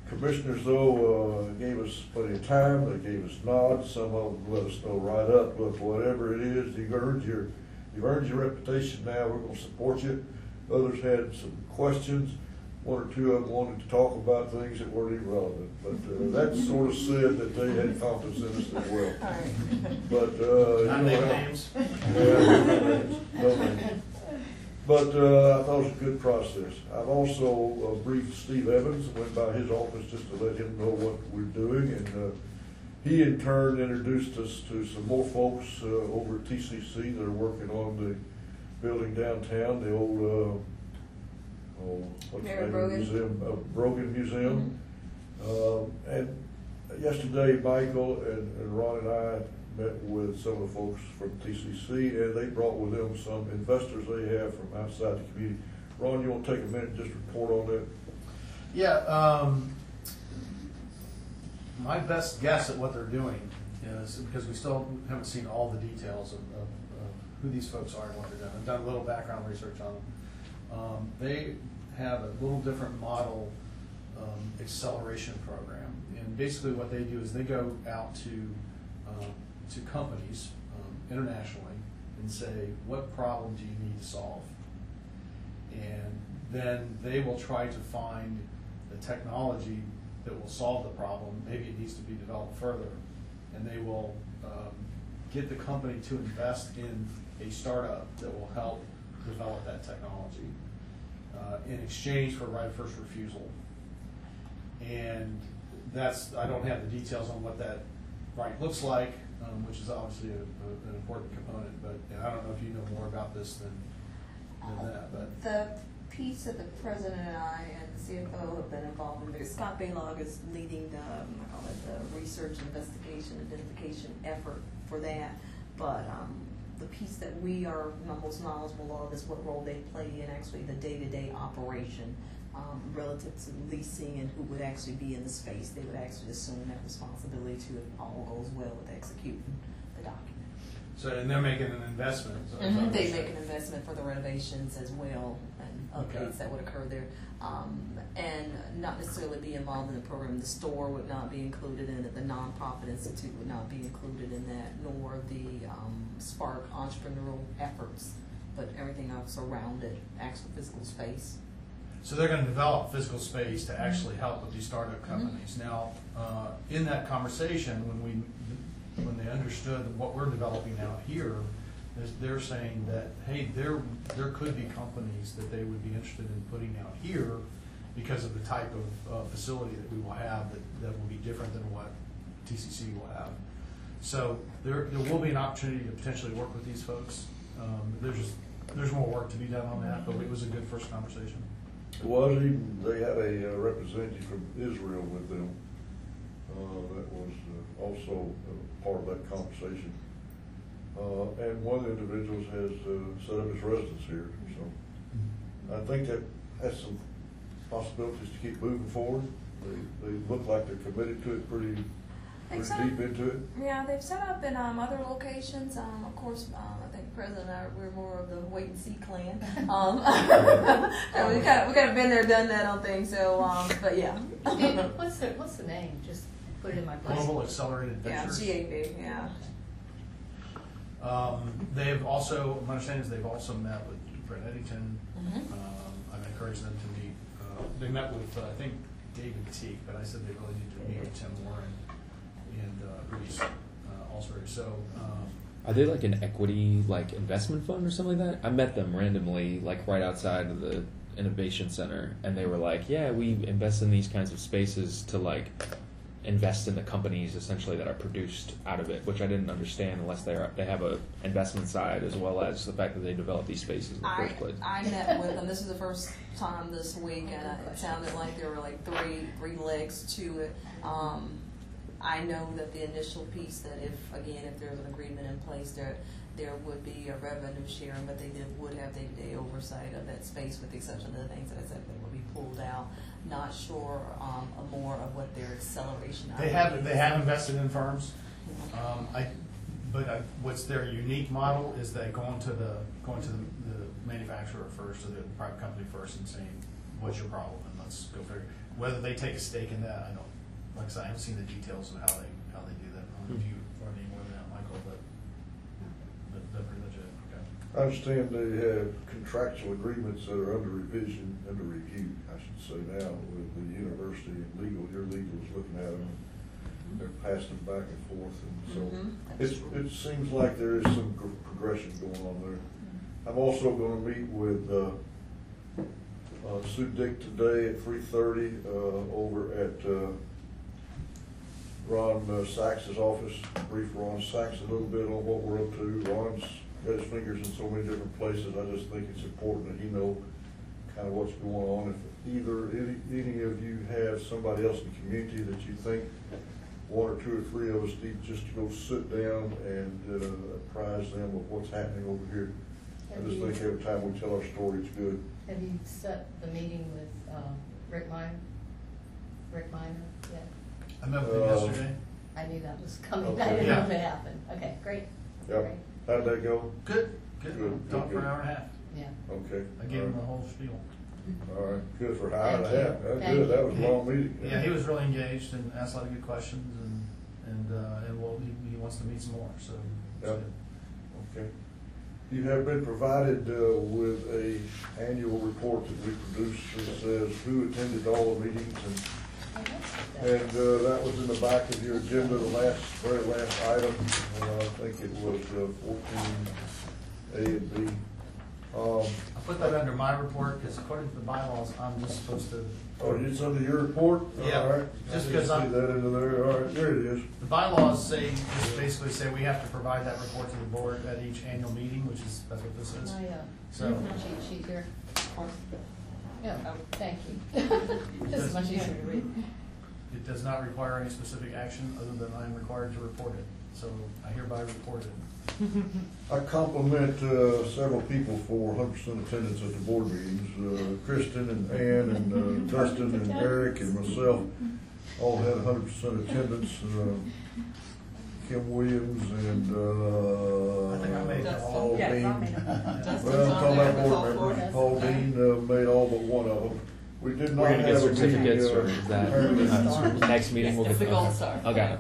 Commissioners, though, gave us plenty of time, they gave us nods, some of them let us know right up, look, whatever it is, you've earned your reputation now, we're gonna support you. Others had some questions, one or two of them wanted to talk about things that weren't even relevant, but, that sort of said that they had confidence in us as well. But, Not name names. Yeah, no names. But I thought it was a good process. I've also briefed Steve Evans, went by his office just to let him know what we're doing, and he in turn introduced us to some more folks over at TCC that are working on the building downtown, the old, what's the name of the museum? Brogan Museum. And yesterday, Michael and Ron and I met with some of the folks from TCC, and they brought with them some investors they have from outside the community. Ron, you want to take a minute and just report on that? Yeah, my best guess at what they're doing is, because we still haven't seen all the details of who these folks are and what they're doing. I've done a little background research on them. They have a little different model acceleration program, and basically what they do is they go out to companies internationally and say, what problem do you need to solve? And then they will try to find the technology that will solve the problem. Maybe it needs to be developed further. And they will get the company to invest in a startup that will help develop that technology in exchange for right of first refusal. And that's, I don't have the details on what that right looks like, which is obviously an important component, but and I don't know if you know more about this than that. But The piece that the president and I and the CFO have been involved in, because Scott Baylog is leading the, I call it the research, investigation, identification effort for that. But the piece that we are most knowledgeable of is what role they play in actually the day-to-day operation relative to leasing and who would actually be in the space. They would actually assume that responsibility to, if all goes well with executing the document. so, and they're making an investment. So They make an investment for the renovations as well and updates that would occur there. And not necessarily be involved in the program. The store would not be included in it. The nonprofit institute would not be included in that, nor the Spark entrepreneurial efforts, but everything else around it, actual physical space. So they're going to develop physical space to actually help with these startup companies. Now, in that conversation, when they understood what we're developing out here, they're saying that, hey, there could be companies that they would be interested in putting out here because of the type of facility that we will have that will be different than what TCC will have. So there will be an opportunity to potentially work with these folks. There's more work to be done on that, but it was a good first conversation. Was even, they had a representative from Israel with them. That was also part of that conversation. And one of the individuals has set up his residence here. So I think that has some possibilities to keep moving forward. They look like they're committed to it pretty deep into it. Yeah, they've set up in other locations. Of course, I think President and I, we're more of the wait and see clan. And we kind of been there, done that on things. So, but yeah. What's the name? Just put it in my place. Global Accelerated Ventures. Yeah, GAV. Yeah. They've also, my understanding is they've also met with Brett Eddington. Mm-hmm. I've encouraged them to meet. They met with, I think, David Teague, but I said they really need to meet with Tim Warren and Reese Alsbury. So, Are they like an equity investment fund or something like that? I met them randomly right outside of the Innovation Center, and they were like, "Yeah, we invest in these kinds of spaces to invest in the companies essentially that are produced out of it," which I didn't understand unless they have a investment side as well as the fact that they develop these spaces in the first place. I met with them. This is the first time this week, and it sounded like there were three legs to it. I know that the initial piece that if there's an agreement in place, there would be a revenue sharing, but they would have day-to-day oversight of that space, with the exception of the things that I said that would be pulled out. Not sure more of what their acceleration. they have invested in firms. What's their unique model is they going to the manufacturer first, or the private company first, and saying, what's your problem, and let's go figure. Whether they take a stake in that, I don't, like I said, I haven't seen the details of how they do that. I don't know if you learned any more than that, Michael, but they're pretty legit, okay. I understand they have contractual agreements that are under revision, under review, I should say now, with the university and legal. Your legal is looking at them. They're passing them back and forth, and so it seems like there is some progression going on there. I'm also going to meet with Sue Dick today at 3:30 over at Ron Sachs's office. Brief Ron Sachs a little bit on what we're up to. Ron's got his fingers in so many different places. I just think it's important that he know kind of what's going on. If either any of you have somebody else in the community that you think one or two or three of us need just to go sit down and apprise them of what's happening over here. I just think every time we tell our story, it's good. Have you set the meeting with Rick Miner? Rick Miner, yeah. I met with him yesterday. I knew that was coming. Okay. I didn't know if it happened. Okay, great. Yep. Great. How'd that go? Good. Good. Talked for an hour and a half. Yeah. Okay. I gave him the whole spiel. All right. Good for an hour and a Thank you. half. That's Thank good. you. That was a long meeting. Yeah, he was really engaged and asked a lot of good questions, and well, he wants to meet some more. So. Yep. Okay. You have been provided with a annual report that we produced that says who attended all the meetings, and that was in the back of your agenda, the very last item. I think it was 14A and B. I put that under my report because according to the bylaws, I'm just supposed to. Oh, it's under your report? Yeah. All right. Just I because didn't see that into there. All right, there it is. The bylaws just basically say we have to provide that report to the board at each annual meeting, that's what this is. Oh, yeah. So. Cheat sheet here. Yeah, thank you. This is much easier to read. It does not require any specific action other than I am required to report it. So I hereby report it. I compliment several people for 100% attendance at the board meetings. Kristen and Ann and Dustin and Eric and myself all had 100% attendance. Kim Williams and I think I made Paul Yes, Dean. I made them. Well, I'm talking about board four. members. Paul Dean made all but one of them. We did not We're gonna get have a meeting. certificates or is that next meeting we'll It's get the gold star. Okay.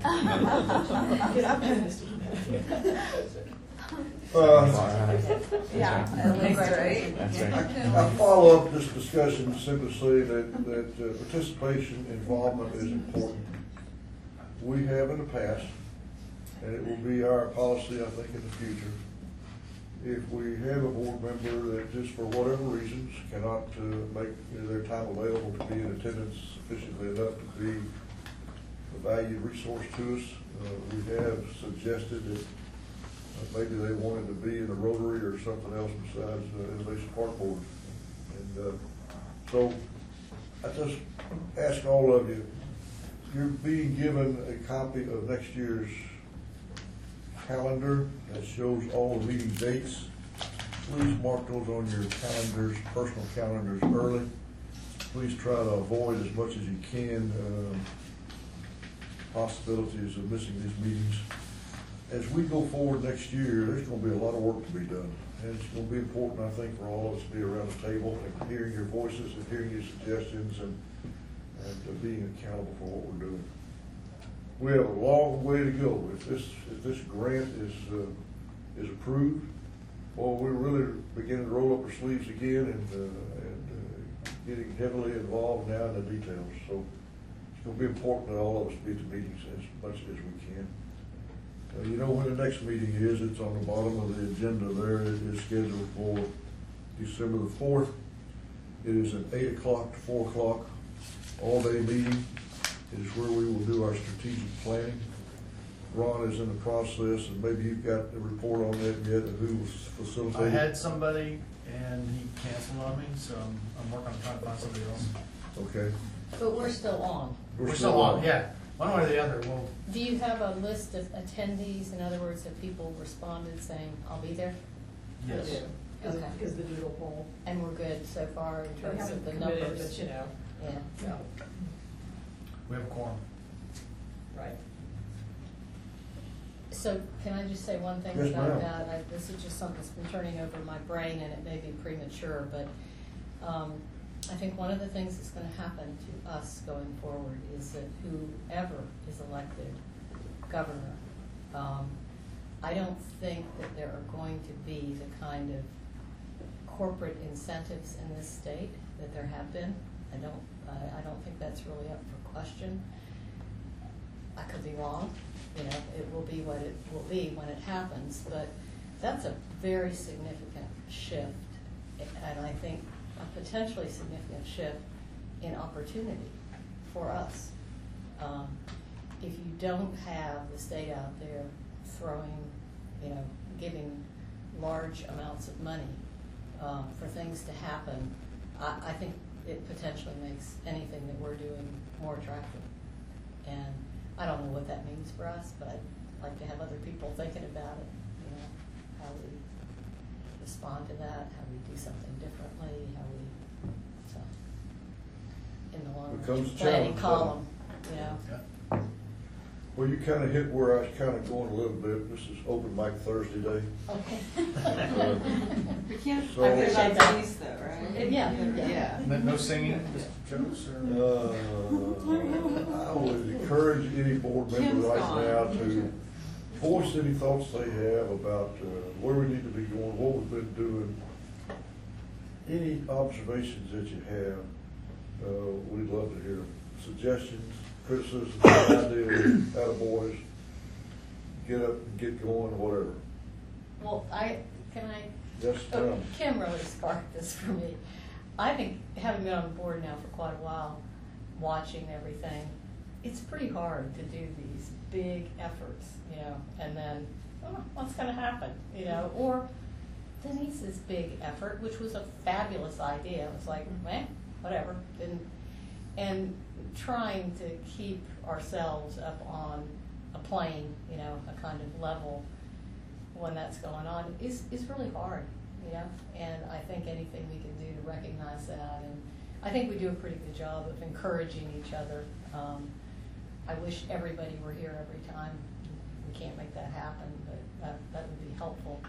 Yeah, that's great. That's right. I follow up this discussion to simply say that participation, involvement is important. We have in the past, and it will be our policy, I think, in the future. If we have a board member that just for whatever reasons cannot make their time available to be in attendance sufficiently enough to be a valued resource to us, we have suggested that maybe they wanted to be in a Rotary or something else besides Innovation Park Board. And so I just ask all of you, you're being given a copy of next year's calendar that shows all the meeting dates. Please mark those on your calendars, personal calendars early. Please try to avoid as much as you can possibilities of missing these meetings. As we go forward next year, there's going to be a lot of work to be done. And it's going to be important, I think, for all of us to be around the table and hearing your voices and hearing your suggestions and being accountable for what we're doing. We have a long way to go. If this grant is approved, well, we're really beginning to roll up our sleeves again and getting heavily involved now in the details. So it's going to be important that all of us be at the meetings as much as we can. You know when the next meeting is, it's on the bottom of the agenda there. It is scheduled for December the 4th. It is an 8 o'clock to 4 o'clock all-day meeting. It is where we will do our strategic planning. Ron is in the process, and maybe you've got a report on that yet, of who was facilitating. I had somebody, and he canceled on me, so I'm working on trying to find somebody else. Okay. But we're still on. We're still on, yeah. One way or the other, we'll. Do you have a list of attendees? In other words, have people responded saying, I'll be there? Yes. Okay. Because the doodle poll. And we're good so far in We terms of haven't the committed, numbers? but you know. Yeah. No. We have a quorum. Right. So can I just say one thing Yes, about ma'am. that? This is just something that's been turning over my brain, and it may be premature, but I think one of the things that's going to happen to us going forward is that whoever is elected governor, I don't think that there are going to be the kind of corporate incentives in this state that there have been. I don't think that's really up for question. I could be wrong. You know, it will be what it will be when it happens, but that's a very significant shift, and I think a potentially significant shift in opportunity for us. If you don't have the state out there throwing, you know, giving large amounts of money for things to happen, I think it potentially makes anything that we're doing more attractive. And I don't know what that means for us, but I'd like to have other people thinking about it, you know, how we respond to that, how we do something differently, how we, so, in the long Becomes range a planning challenge, column, you know. Well, you kind of hit where I was kind of going a little bit. This is open mic Thursday day. Okay. We can't, So- I appreciate that piece though, right? Yeah. No singing, just jokes or? I would encourage any board member Kim's right gone. now to voice any thoughts they have about where we need to be going, what we've been doing. Any observations that you have, we'd love to hear. Suggestions, criticisms, ideas, attaboys. Get up and get going, whatever. Well, can I? Yes, ma'am. Kim really sparked this for me. I think, having been on the board now for quite a while, watching everything, it's pretty hard to do these big efforts, you know, and then, oh, what's going to happen, you know? Or Denise's big effort, which was a fabulous idea. It was like, whatever. And trying to keep ourselves up on a plane, you know, a kind of level when that's going on is really hard, you know. And I think anything we can do to recognize that, and I think we do a pretty good job of encouraging each other. I wish everybody were here every time. We can't make that happen, but that would be helpful.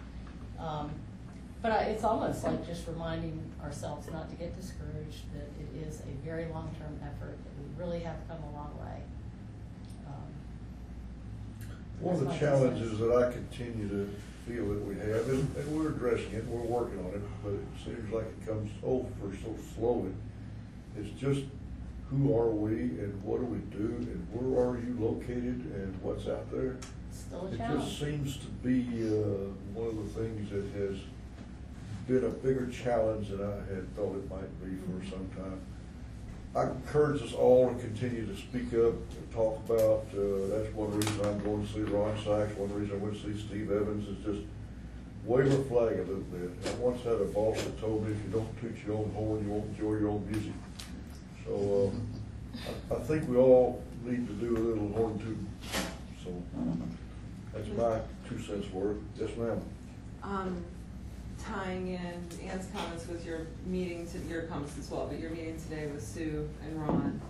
But it's almost like just reminding ourselves not to get discouraged, that it is a very long-term effort, that we really have come a long way. One of the challenges that I continue to feel that we have, and we're addressing it, we're working on it, but it seems like it comes over so slowly, is just who are we and what do we do and where are you located and what's out there? Still a It challenge. just seems to be one of the things that has been a bigger challenge than I had thought it might be for some time. I encourage us all to continue to speak up and talk about, that's one reason I'm going to see Ron Sachs, one reason I went to see Steve Evans, is just wave a flag a little bit. I once had a boss that told me, if you don't toot your own horn, you won't enjoy your own music. So I think we all need to do a little horn tooting. So that's my 2 cents worth. Yes, ma'am. Tying in Ann's comments with your meeting, your comments as well, but your meeting today with Sue and Ron.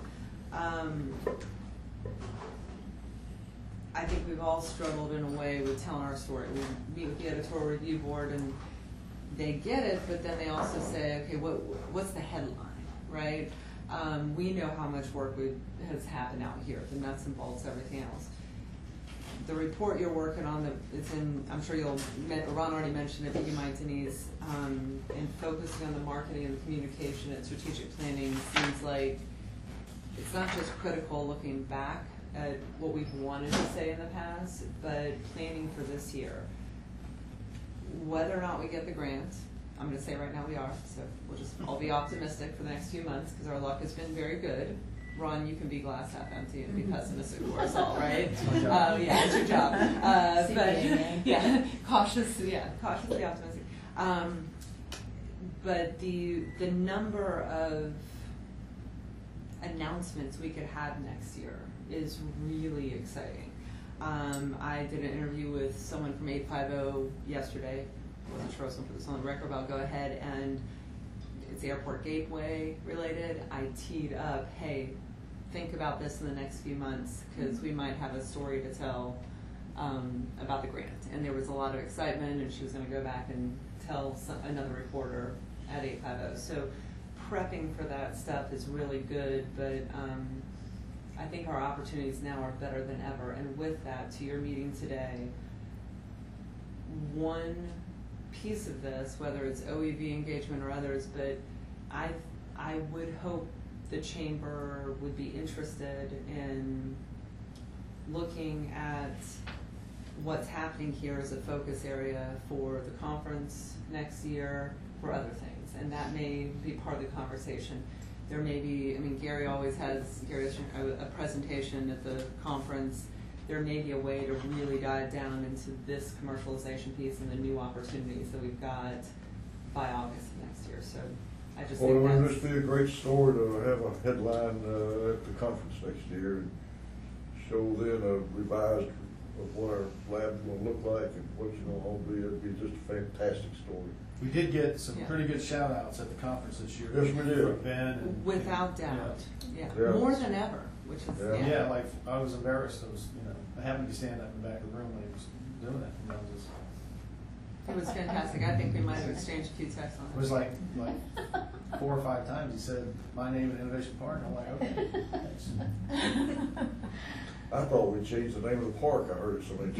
I think we've all struggled in a way with telling our story. We meet with the editorial review board and they get it, but then they also say, okay, what's the headline, right? We know how much work has happened out here, the nuts and bolts, everything else. The report you're working on, it's in, I'm sure Ron already mentioned it, but you might, Denise, in focusing on the marketing and the communication and strategic planning, seems like it's not just critical looking back at what we've wanted to say in the past, but planning for this year. Whether or not we get the grant, I'm going to say right now we are, so we'll just all be optimistic for the next few months because our luck has been very good. Ron, you can be glass half empty and be pessimistic for us all, right? Yeah, it's your job. But yeah, cautiously optimistic. But the number of announcements we could have next year is really exciting. I did an interview with someone from 850 yesterday. I wasn't sure I was going to put this on the record, but I'll go ahead, and it's Airport Gateway related. I teed up, hey, think about this in the next few months because we might have a story to tell about the grant. And there was a lot of excitement, and she was going to go back and tell another reporter at 850. So prepping for that stuff is really good, but I think our opportunities now are better than ever. And with that, to your meeting today, one piece of this, whether it's OEV engagement or others, but I would hope the chamber would be interested in looking at what's happening here as a focus area for the conference next year, for other things, and that may be part of the conversation. There may be, I mean, Gary always has a presentation at the conference. There may be a way to really dive down into this commercialization piece and the new opportunities that we've got by August of next year. So I just think Wouldn't that's... this be a great story to have a headline at the conference next year and show then a revised of what our lab will look like and what it's going to be? It'd be just a fantastic story. We did get some pretty good shout outs at the conference this year. Yes, we did. From Ben and, Without doubt. Yeah. Yeah. More than ever, which is, Yeah, like I was embarrassed. I happened to be standing up in the back of the room when he was doing it. And I was just, it was fantastic. I think we might have exchanged a few texts on it. it was like 4 or 5 times he said my name at Innovation Park. I'm like, okay, thanks. I thought we changed the name of the park. I heard it so many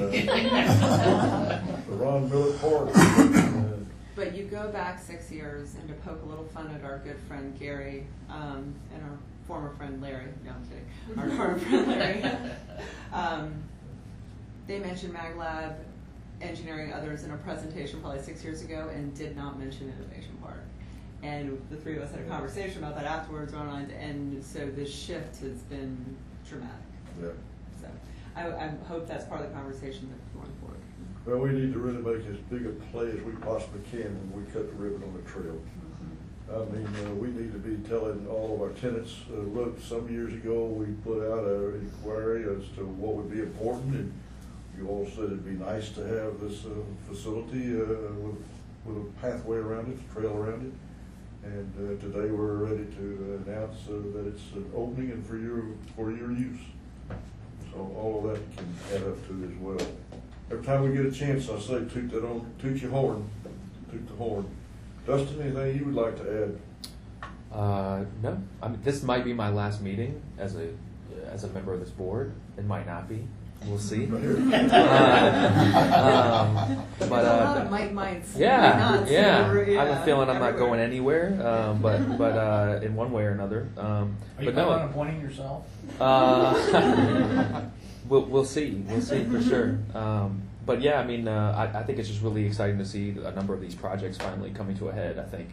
times. The Ron Miller Park. But you go back 6 years, and to poke a little fun at our good friend Gary and our former friend Larry. No, I'm kidding. Our current friend Larry. They mentioned MagLab, engineering, others in a presentation probably 6 years ago, and did not mention Innovation Park. And the three of us had a conversation about that afterwards, and so this shift has been dramatic. Yeah. So I hope that's part of the conversation that's going forward. Well, we need to really make as big a play as we possibly can when we cut the ribbon on the trail. I mean, we need to be telling all of our tenants, look, some years ago we put out an inquiry as to what would be important, and you all said it'd be nice to have this facility with a pathway around it, a trail around it. And today we're ready to announce that it's an opening and for your use. So all of that can add up to it as well. Every time we get a chance, I say, toot your horn, toot the horn. Dustin, anything you would like to add? No. I mean, this might be my last meeting as a member of this board. It might not be. We'll see. But yeah. I have a feeling I'm not going anywhere. But in one way or another. Are you planning on appointing yourself? We'll see. We'll see for sure. But yeah, I mean, I think it's just really exciting to see a number of these projects finally coming to a head. I think,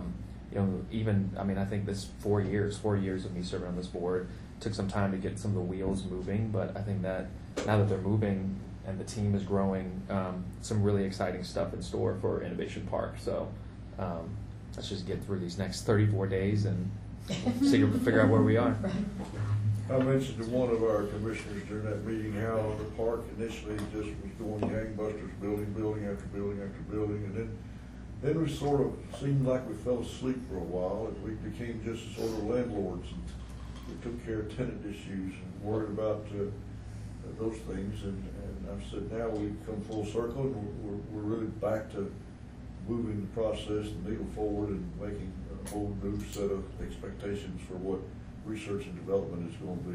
I think this 4 years of me serving on this board took some time to get some of the wheels moving. But I think that now that they're moving and the team is growing, some really exciting stuff in store for Innovation Park. So let's just get through these next 34 days and figure out where we are. I mentioned to one of our commissioners during that meeting how the park initially just was going gangbusters, building after building after building, and then we sort of seemed like we fell asleep for a while, and we became just sort of landlords, and we took care of tenant issues and worried about those things, and I've said now we've come full circle, and we're really back to moving the process, the needle forward, and making a whole new set of expectations for what research and development is going to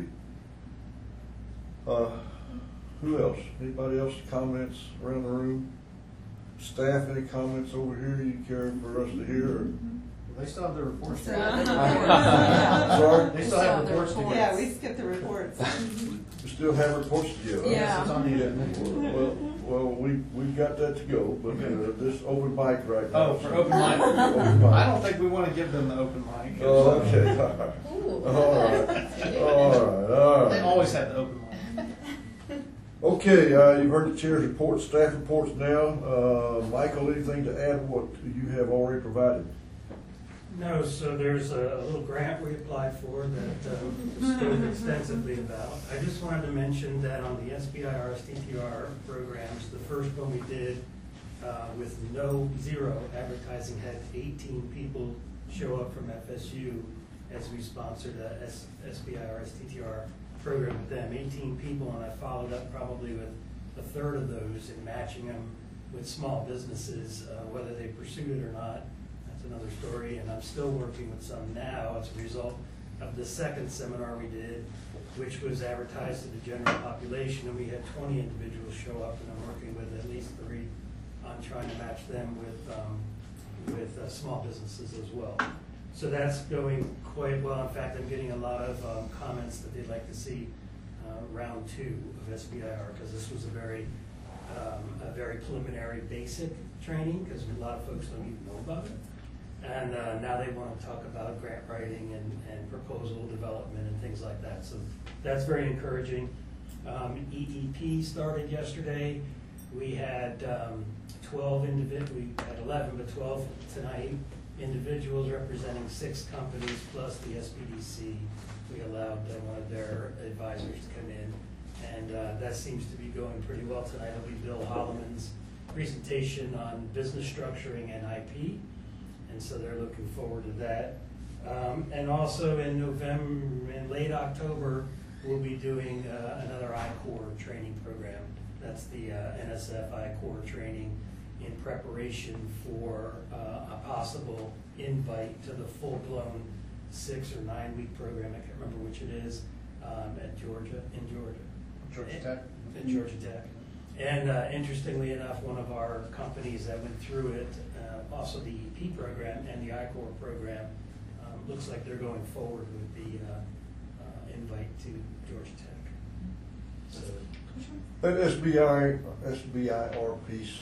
be. Who else? Anybody else? Comments around the room? Staff, any comments over here you care for us to hear? Or? They still have their reports. Sorry? They still have reports to give. Yeah, we skipped the reports. We still have reports to give. Yeah. It's on the agenda. Well, we've got that to go, but this open mic right now. Oh, for open mic. I don't think we want to give them the open mic. Oh, okay. All right. They always have the open mic. Okay, you've heard the chair's report, staff reports now. Michael, anything to add what you have already provided? No, so there's a little grant we applied for that we spoke extensively about. I just wanted to mention that on the SBIR STTR programs, the first one we did with zero advertising had 18 people show up from FSU as we sponsored a SBIR STTR program with them. 18 people, and I followed up probably with a third of those and matching them with small businesses, whether they pursued it or not. That's another story. And I'm still working with some now as a result of the second seminar we did, which was advertised to the general population, and we had 20 individuals show up, and I'm working with at least 3 on trying to match them with small businesses as well. So that's going quite well. In fact, I'm getting a lot of comments that they'd like to see round 2 of SBIR, because this was a very preliminary basic training, because a lot of folks don't even know about it. And now they want to talk about grant writing and proposal development and things like that. So that's very encouraging. EEP started yesterday. We had 12 individuals, we had 11, but 12 tonight, individuals representing 6 companies plus the SBDC. We allowed one of their advisors to come in, and that seems to be going pretty well tonight. It'll be Bill Holloman's presentation on business structuring and IP, and so they're looking forward to that. And also in November, in late October, we'll be doing another I-Core training program. That's the NSF I-Core training in preparation for a possible invite to the full-blown 6 or 9 week program. I can't remember which it is, at Georgia. Tech. At Georgia Tech. And interestingly enough, one of our companies that went through it, also the EP program and the I-Core program, looks like they're going forward with the invite to Georgia Tech. So, That SBIR piece,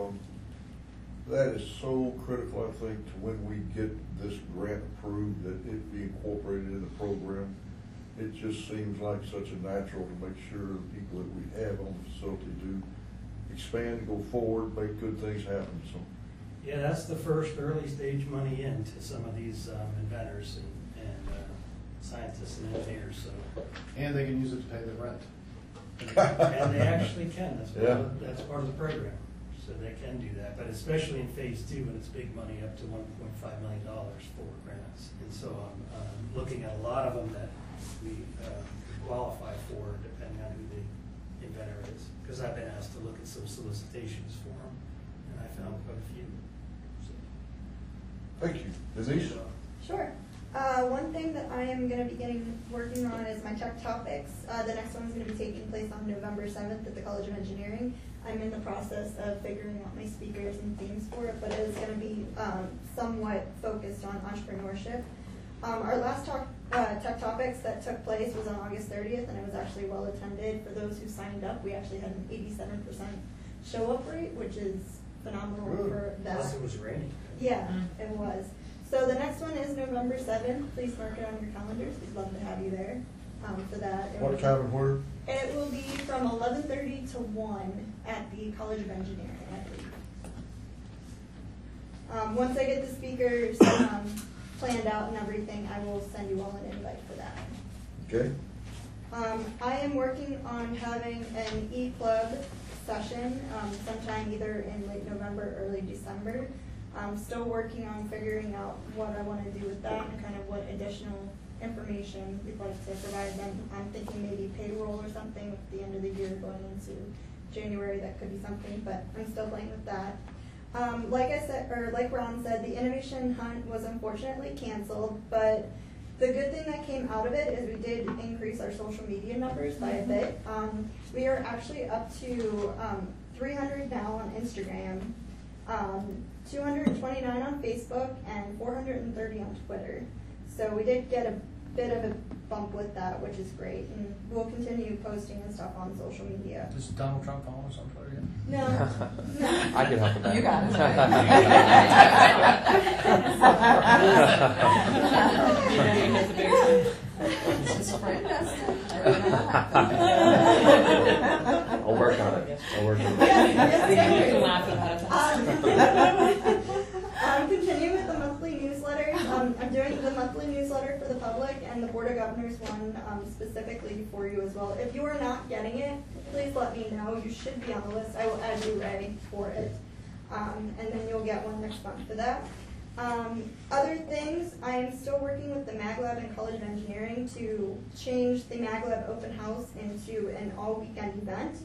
that is so critical, I think, to when we get this grant approved, that it be incorporated in the program. It just seems like such a natural to make sure the people that we have on the facility do expand, go forward, make good things happen. So, yeah, that's the first early stage money into some of these inventors and scientists and engineers. So, And they can use it to pay their rent. and they actually can. That's Yeah. That's part of the program. So they can do that, but especially in phase 2, when it's big money, up to $1.5 million for grants. And so I'm looking at a lot of them that we qualify for, depending on who the inventor is. Because I've been asked to look at some solicitations for them, and I found quite a few. So. thank you. Denise? Sure. One thing that I am going to be working on is my Tech Topics. The next one is going to be taking place on November 7th at the College of Engineering. I'm in the process of figuring out my speakers and themes for it, but it is going to be somewhat focused on entrepreneurship. Our last Tech Topics that took place was on August 30th, and it was actually well attended. For those who signed up, we actually had an 87% show-up rate, which is phenomenal for that. Plus it was raining. Yeah, it was. So the next one is November 7th. Please mark it on your calendars. We'd love to have you there for that. What time and where? It will be from 11:30 to 1 at the College of Engineering, I believe. Once I get the speakers planned out and everything, I will send you all an invite for that. Okay. I am working on having an e-club session sometime either in late November or early December. I'm still working on figuring out what I want to do with that and kind of what additional information we'd like to provide them. I'm thinking maybe payroll or something at the end of the year going into January. That could be something, but I'm still playing with that. Like I said, or like Ron said, the innovation hunt was unfortunately canceled, but the good thing that came out of it is we did increase our social media numbers by a bit. We are actually up to 300 now on Instagram, 229 on Facebook, and 430 on Twitter. So we did get a bit of a bump with that, which is great, and we'll continue posting and stuff on social media. Does Donald Trump follow us on Twitter yet? No. I can help with that. You got it. I'll work on it. I'll work on it. Yes, You can laugh about it. I'm continuing with the monthly newsletters. I'm doing the monthly newsletter for the public and the Board of Governors one specifically for you as well. If you are not getting it, please let me know. You should be on the list. I will add you, Ray, for it. And then you'll get one next month for that. Other things, I am still working with the MagLab and College of Engineering to change the MagLab open house into an all-weekend event.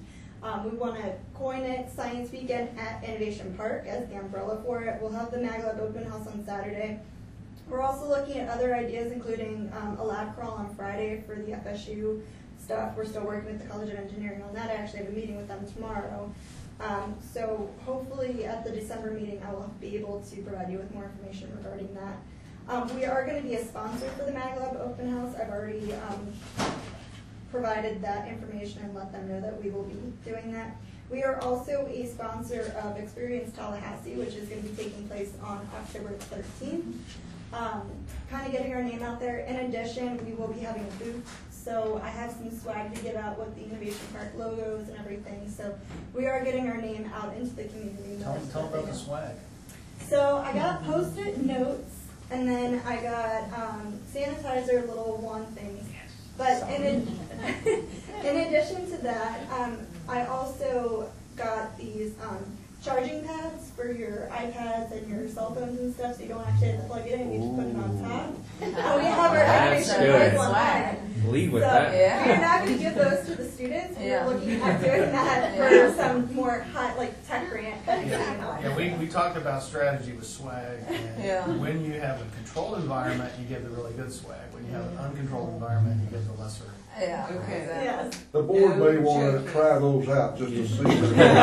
We want to coin it Science Weekend at Innovation Park as the umbrella for it. We'll have the MagLab open house on Saturday. We're also looking at other ideas, including a lab crawl on Friday for the FSU stuff. We're still working with the College of Engineering on that. I actually have a meeting with them tomorrow. So hopefully at the December meeting I will be able to provide you with more information regarding that. We are going to be a sponsor for the MagLab open house. I've already provided that information and let them know that we will be doing that. We are also a sponsor of Experience Tallahassee, which is going to be taking place on October 13th. Kind of getting our name out there. In addition, we will be having a booth. So I have some swag to give out with the Innovation Park logos and everything. So we are getting our name out into the community. Tell about the swag. So I got Post-it notes, and then I got sanitizer little wand things. But in addition to that, I also got these charging pads for your iPads and your cell phones and stuff, so you don't actually have to plug it in, you just put it on top. And we have our That's good. Lead with that. Yeah. We're not going to give those to the students. We're looking at doing that for some more hot, like tech grant kind of thing. Yeah, we talked about strategy with swag, and when you have a controlled environment, you give the really good swag. When you have an uncontrolled environment, you give the lesser. Yeah, okay. Yes. The board may want to try those out just to see.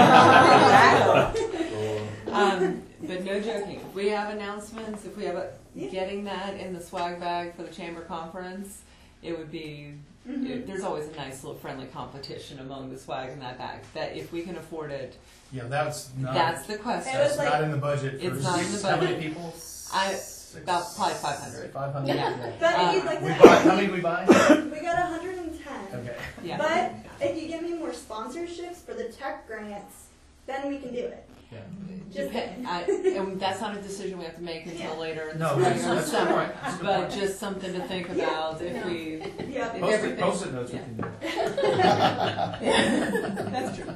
But no joking. If we have announcements, if we have getting that in the swag bag for the chamber conference, it would be. There's always a nice little friendly competition among the swag in that bag. That if we can afford it. Yeah, that's not. That's the question. That's not in the budget. It's not in the budget. How many people? About probably 500. 500. Yeah. But if you'd like how many did we buy? We got 110. Okay. Yeah. But if you give me more sponsorships for the tech grants, then we can do it. Yeah. Just and that's not a decision we have to make until later in the No, spring or that's summer. right. That's a good But point. just something to think about if we. Yeah. Post-it notes we can do. That's true.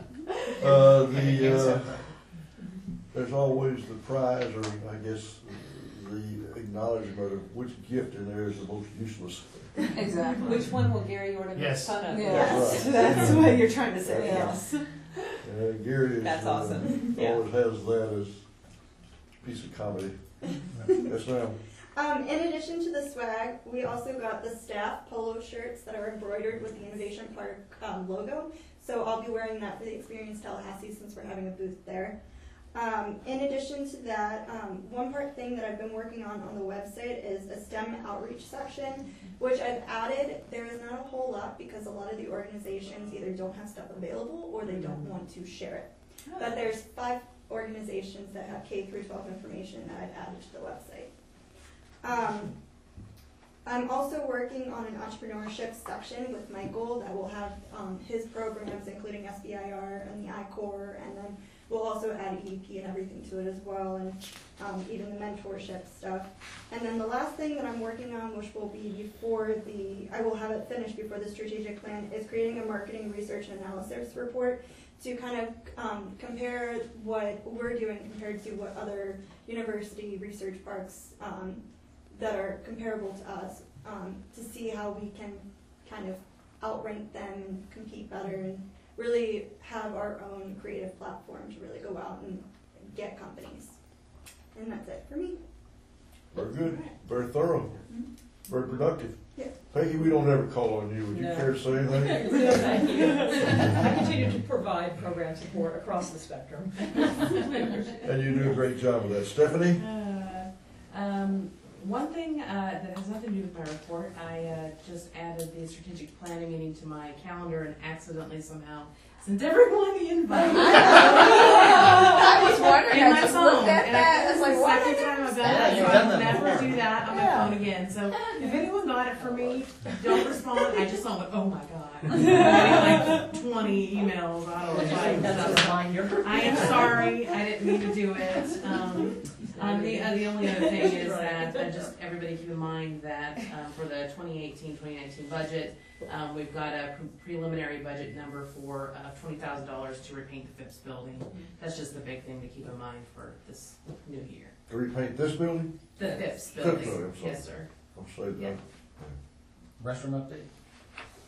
There's always the prize, or I guess the acknowledgement of which gift in there is the most useless. Exactly. Which one will Gary Orta make fun of? Yes. That's what you're trying to say. Yes. Gary is, That's awesome. always has that as a piece of comedy. Yes, ma'am. In addition to the swag, we also got the staff polo shirts that are embroidered with the Innovation Park logo. So I'll be wearing that for the Experience Tallahassee since we're having a booth there. In addition to that, one thing that I've been working on the website is a STEM outreach section, which I've added. There is not a whole lot because a lot of the organizations either don't have stuff available or they don't want to share it. But there's 5 organizations that have K through 12 information that I've added to the website. I'm also working on an entrepreneurship section with Michael that will have his programs, including SBIR and the I-Corps, and then we'll also add EP and everything to it as well, and even the mentorship stuff. And then the last thing that I'm working on, which will be I will have it finished before the strategic plan, is creating a marketing research and analysis report to kind of compare what we're doing compared to what other university research parks that are comparable to us, to see how we can kind of outrank them and compete better and really have our own creative platform to really go out and get companies. And that's it for me. Very good. Very thorough. Very productive. Yeah. Peggy, we don't ever call on you. Would you care to say anything? No, thank you. I continue to provide program support across the spectrum. And you do a great job with that. Stephanie? One thing that has nothing to do with my report, I just added the strategic planning meeting to my calendar and accidentally somehow sent everyone the invite. I was wondering, in I my just phone, looked at and that, I think I was this is like, the second time I've done Yeah, that, you've so done I'll that never before. do that on my phone again. So if anyone got it for me, don't respond. I just saw it, oh my god. I'm getting like 20 emails out of it. I am sorry, I didn't mean to do it. The only other thing is that just everybody keep in mind that for the 2018-2019 budget, we've got a preliminary budget number for $20,000 to repaint the Phipps building. That's just the big thing to keep in mind for this new year. To repaint this building? The Phipps Phipps building. building, I'm sorry. Yes, sir. I'll say that. Restroom update?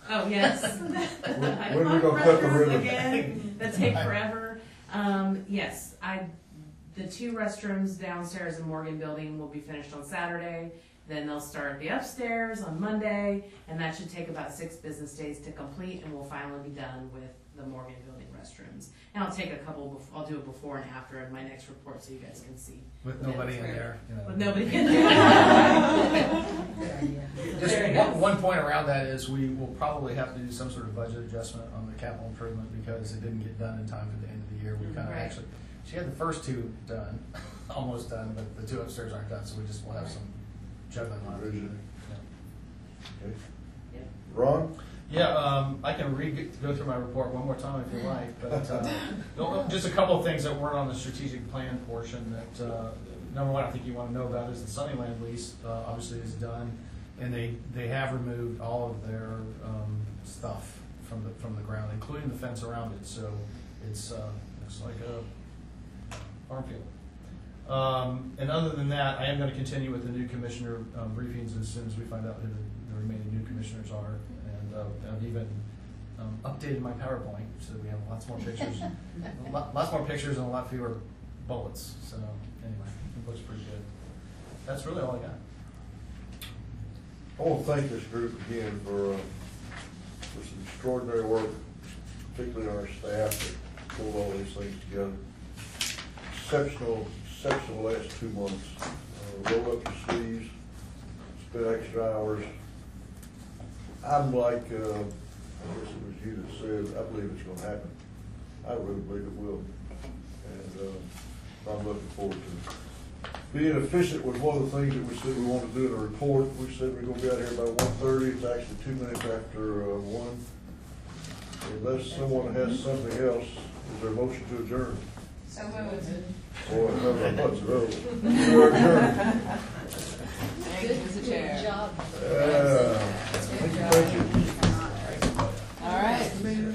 Oh, yes. When we gonna cut the ribbon? Again, that take forever. Yes, the 2 restrooms downstairs in Morgan Building will be finished on Saturday. Then they'll start the upstairs on Monday, and that should take about 6 business days to complete, and we'll finally be done with the Morgan Building restrooms. And I'll take I'll do a before and after in my next report so you guys can see. With nobody in there. You know. With nobody in there. Just one point around that is we will probably have to do some sort of budget adjustment on the capital improvement because it didn't get done in time for the end of the year. We kind of Right. actually, she had the first 2 done, almost done, but the 2 upstairs aren't done, so we just will have some juggling on it. Okay. Yep. Ron? Yeah, I can go through my report one more time if you like, but just a couple of things that weren't on the strategic plan portion that, number one, I think you want to know about is the Sunnyland lease, obviously is done, and they have removed all of their stuff from the ground, including the fence around it, so it's looks like a farm field. And other than that, I am going to continue with the new commissioner briefings as soon as we find out who the remaining new commissioners are. And I've even updated my PowerPoint so we have lots more pictures, lots more pictures and a lot fewer bullets. So anyway, it looks pretty good. That's really all I got. I want to thank this group again for some extraordinary work, particularly our staff that pulled all these things together. Exceptional last 2 months. Roll up your sleeves, spend extra hours. I'm like, I guess it was you that said, I believe it's going to happen. I really believe it will. And I'm looking forward to it. Being efficient was one of the things that we said we wanted to do in the report. We said we're going to be out here by 1:30. It's actually 2 minutes after 1. Unless someone has something else, is there a motion to adjourn? So moved. Boy, another bunch of those. We're adjourned. Good job. Thank you.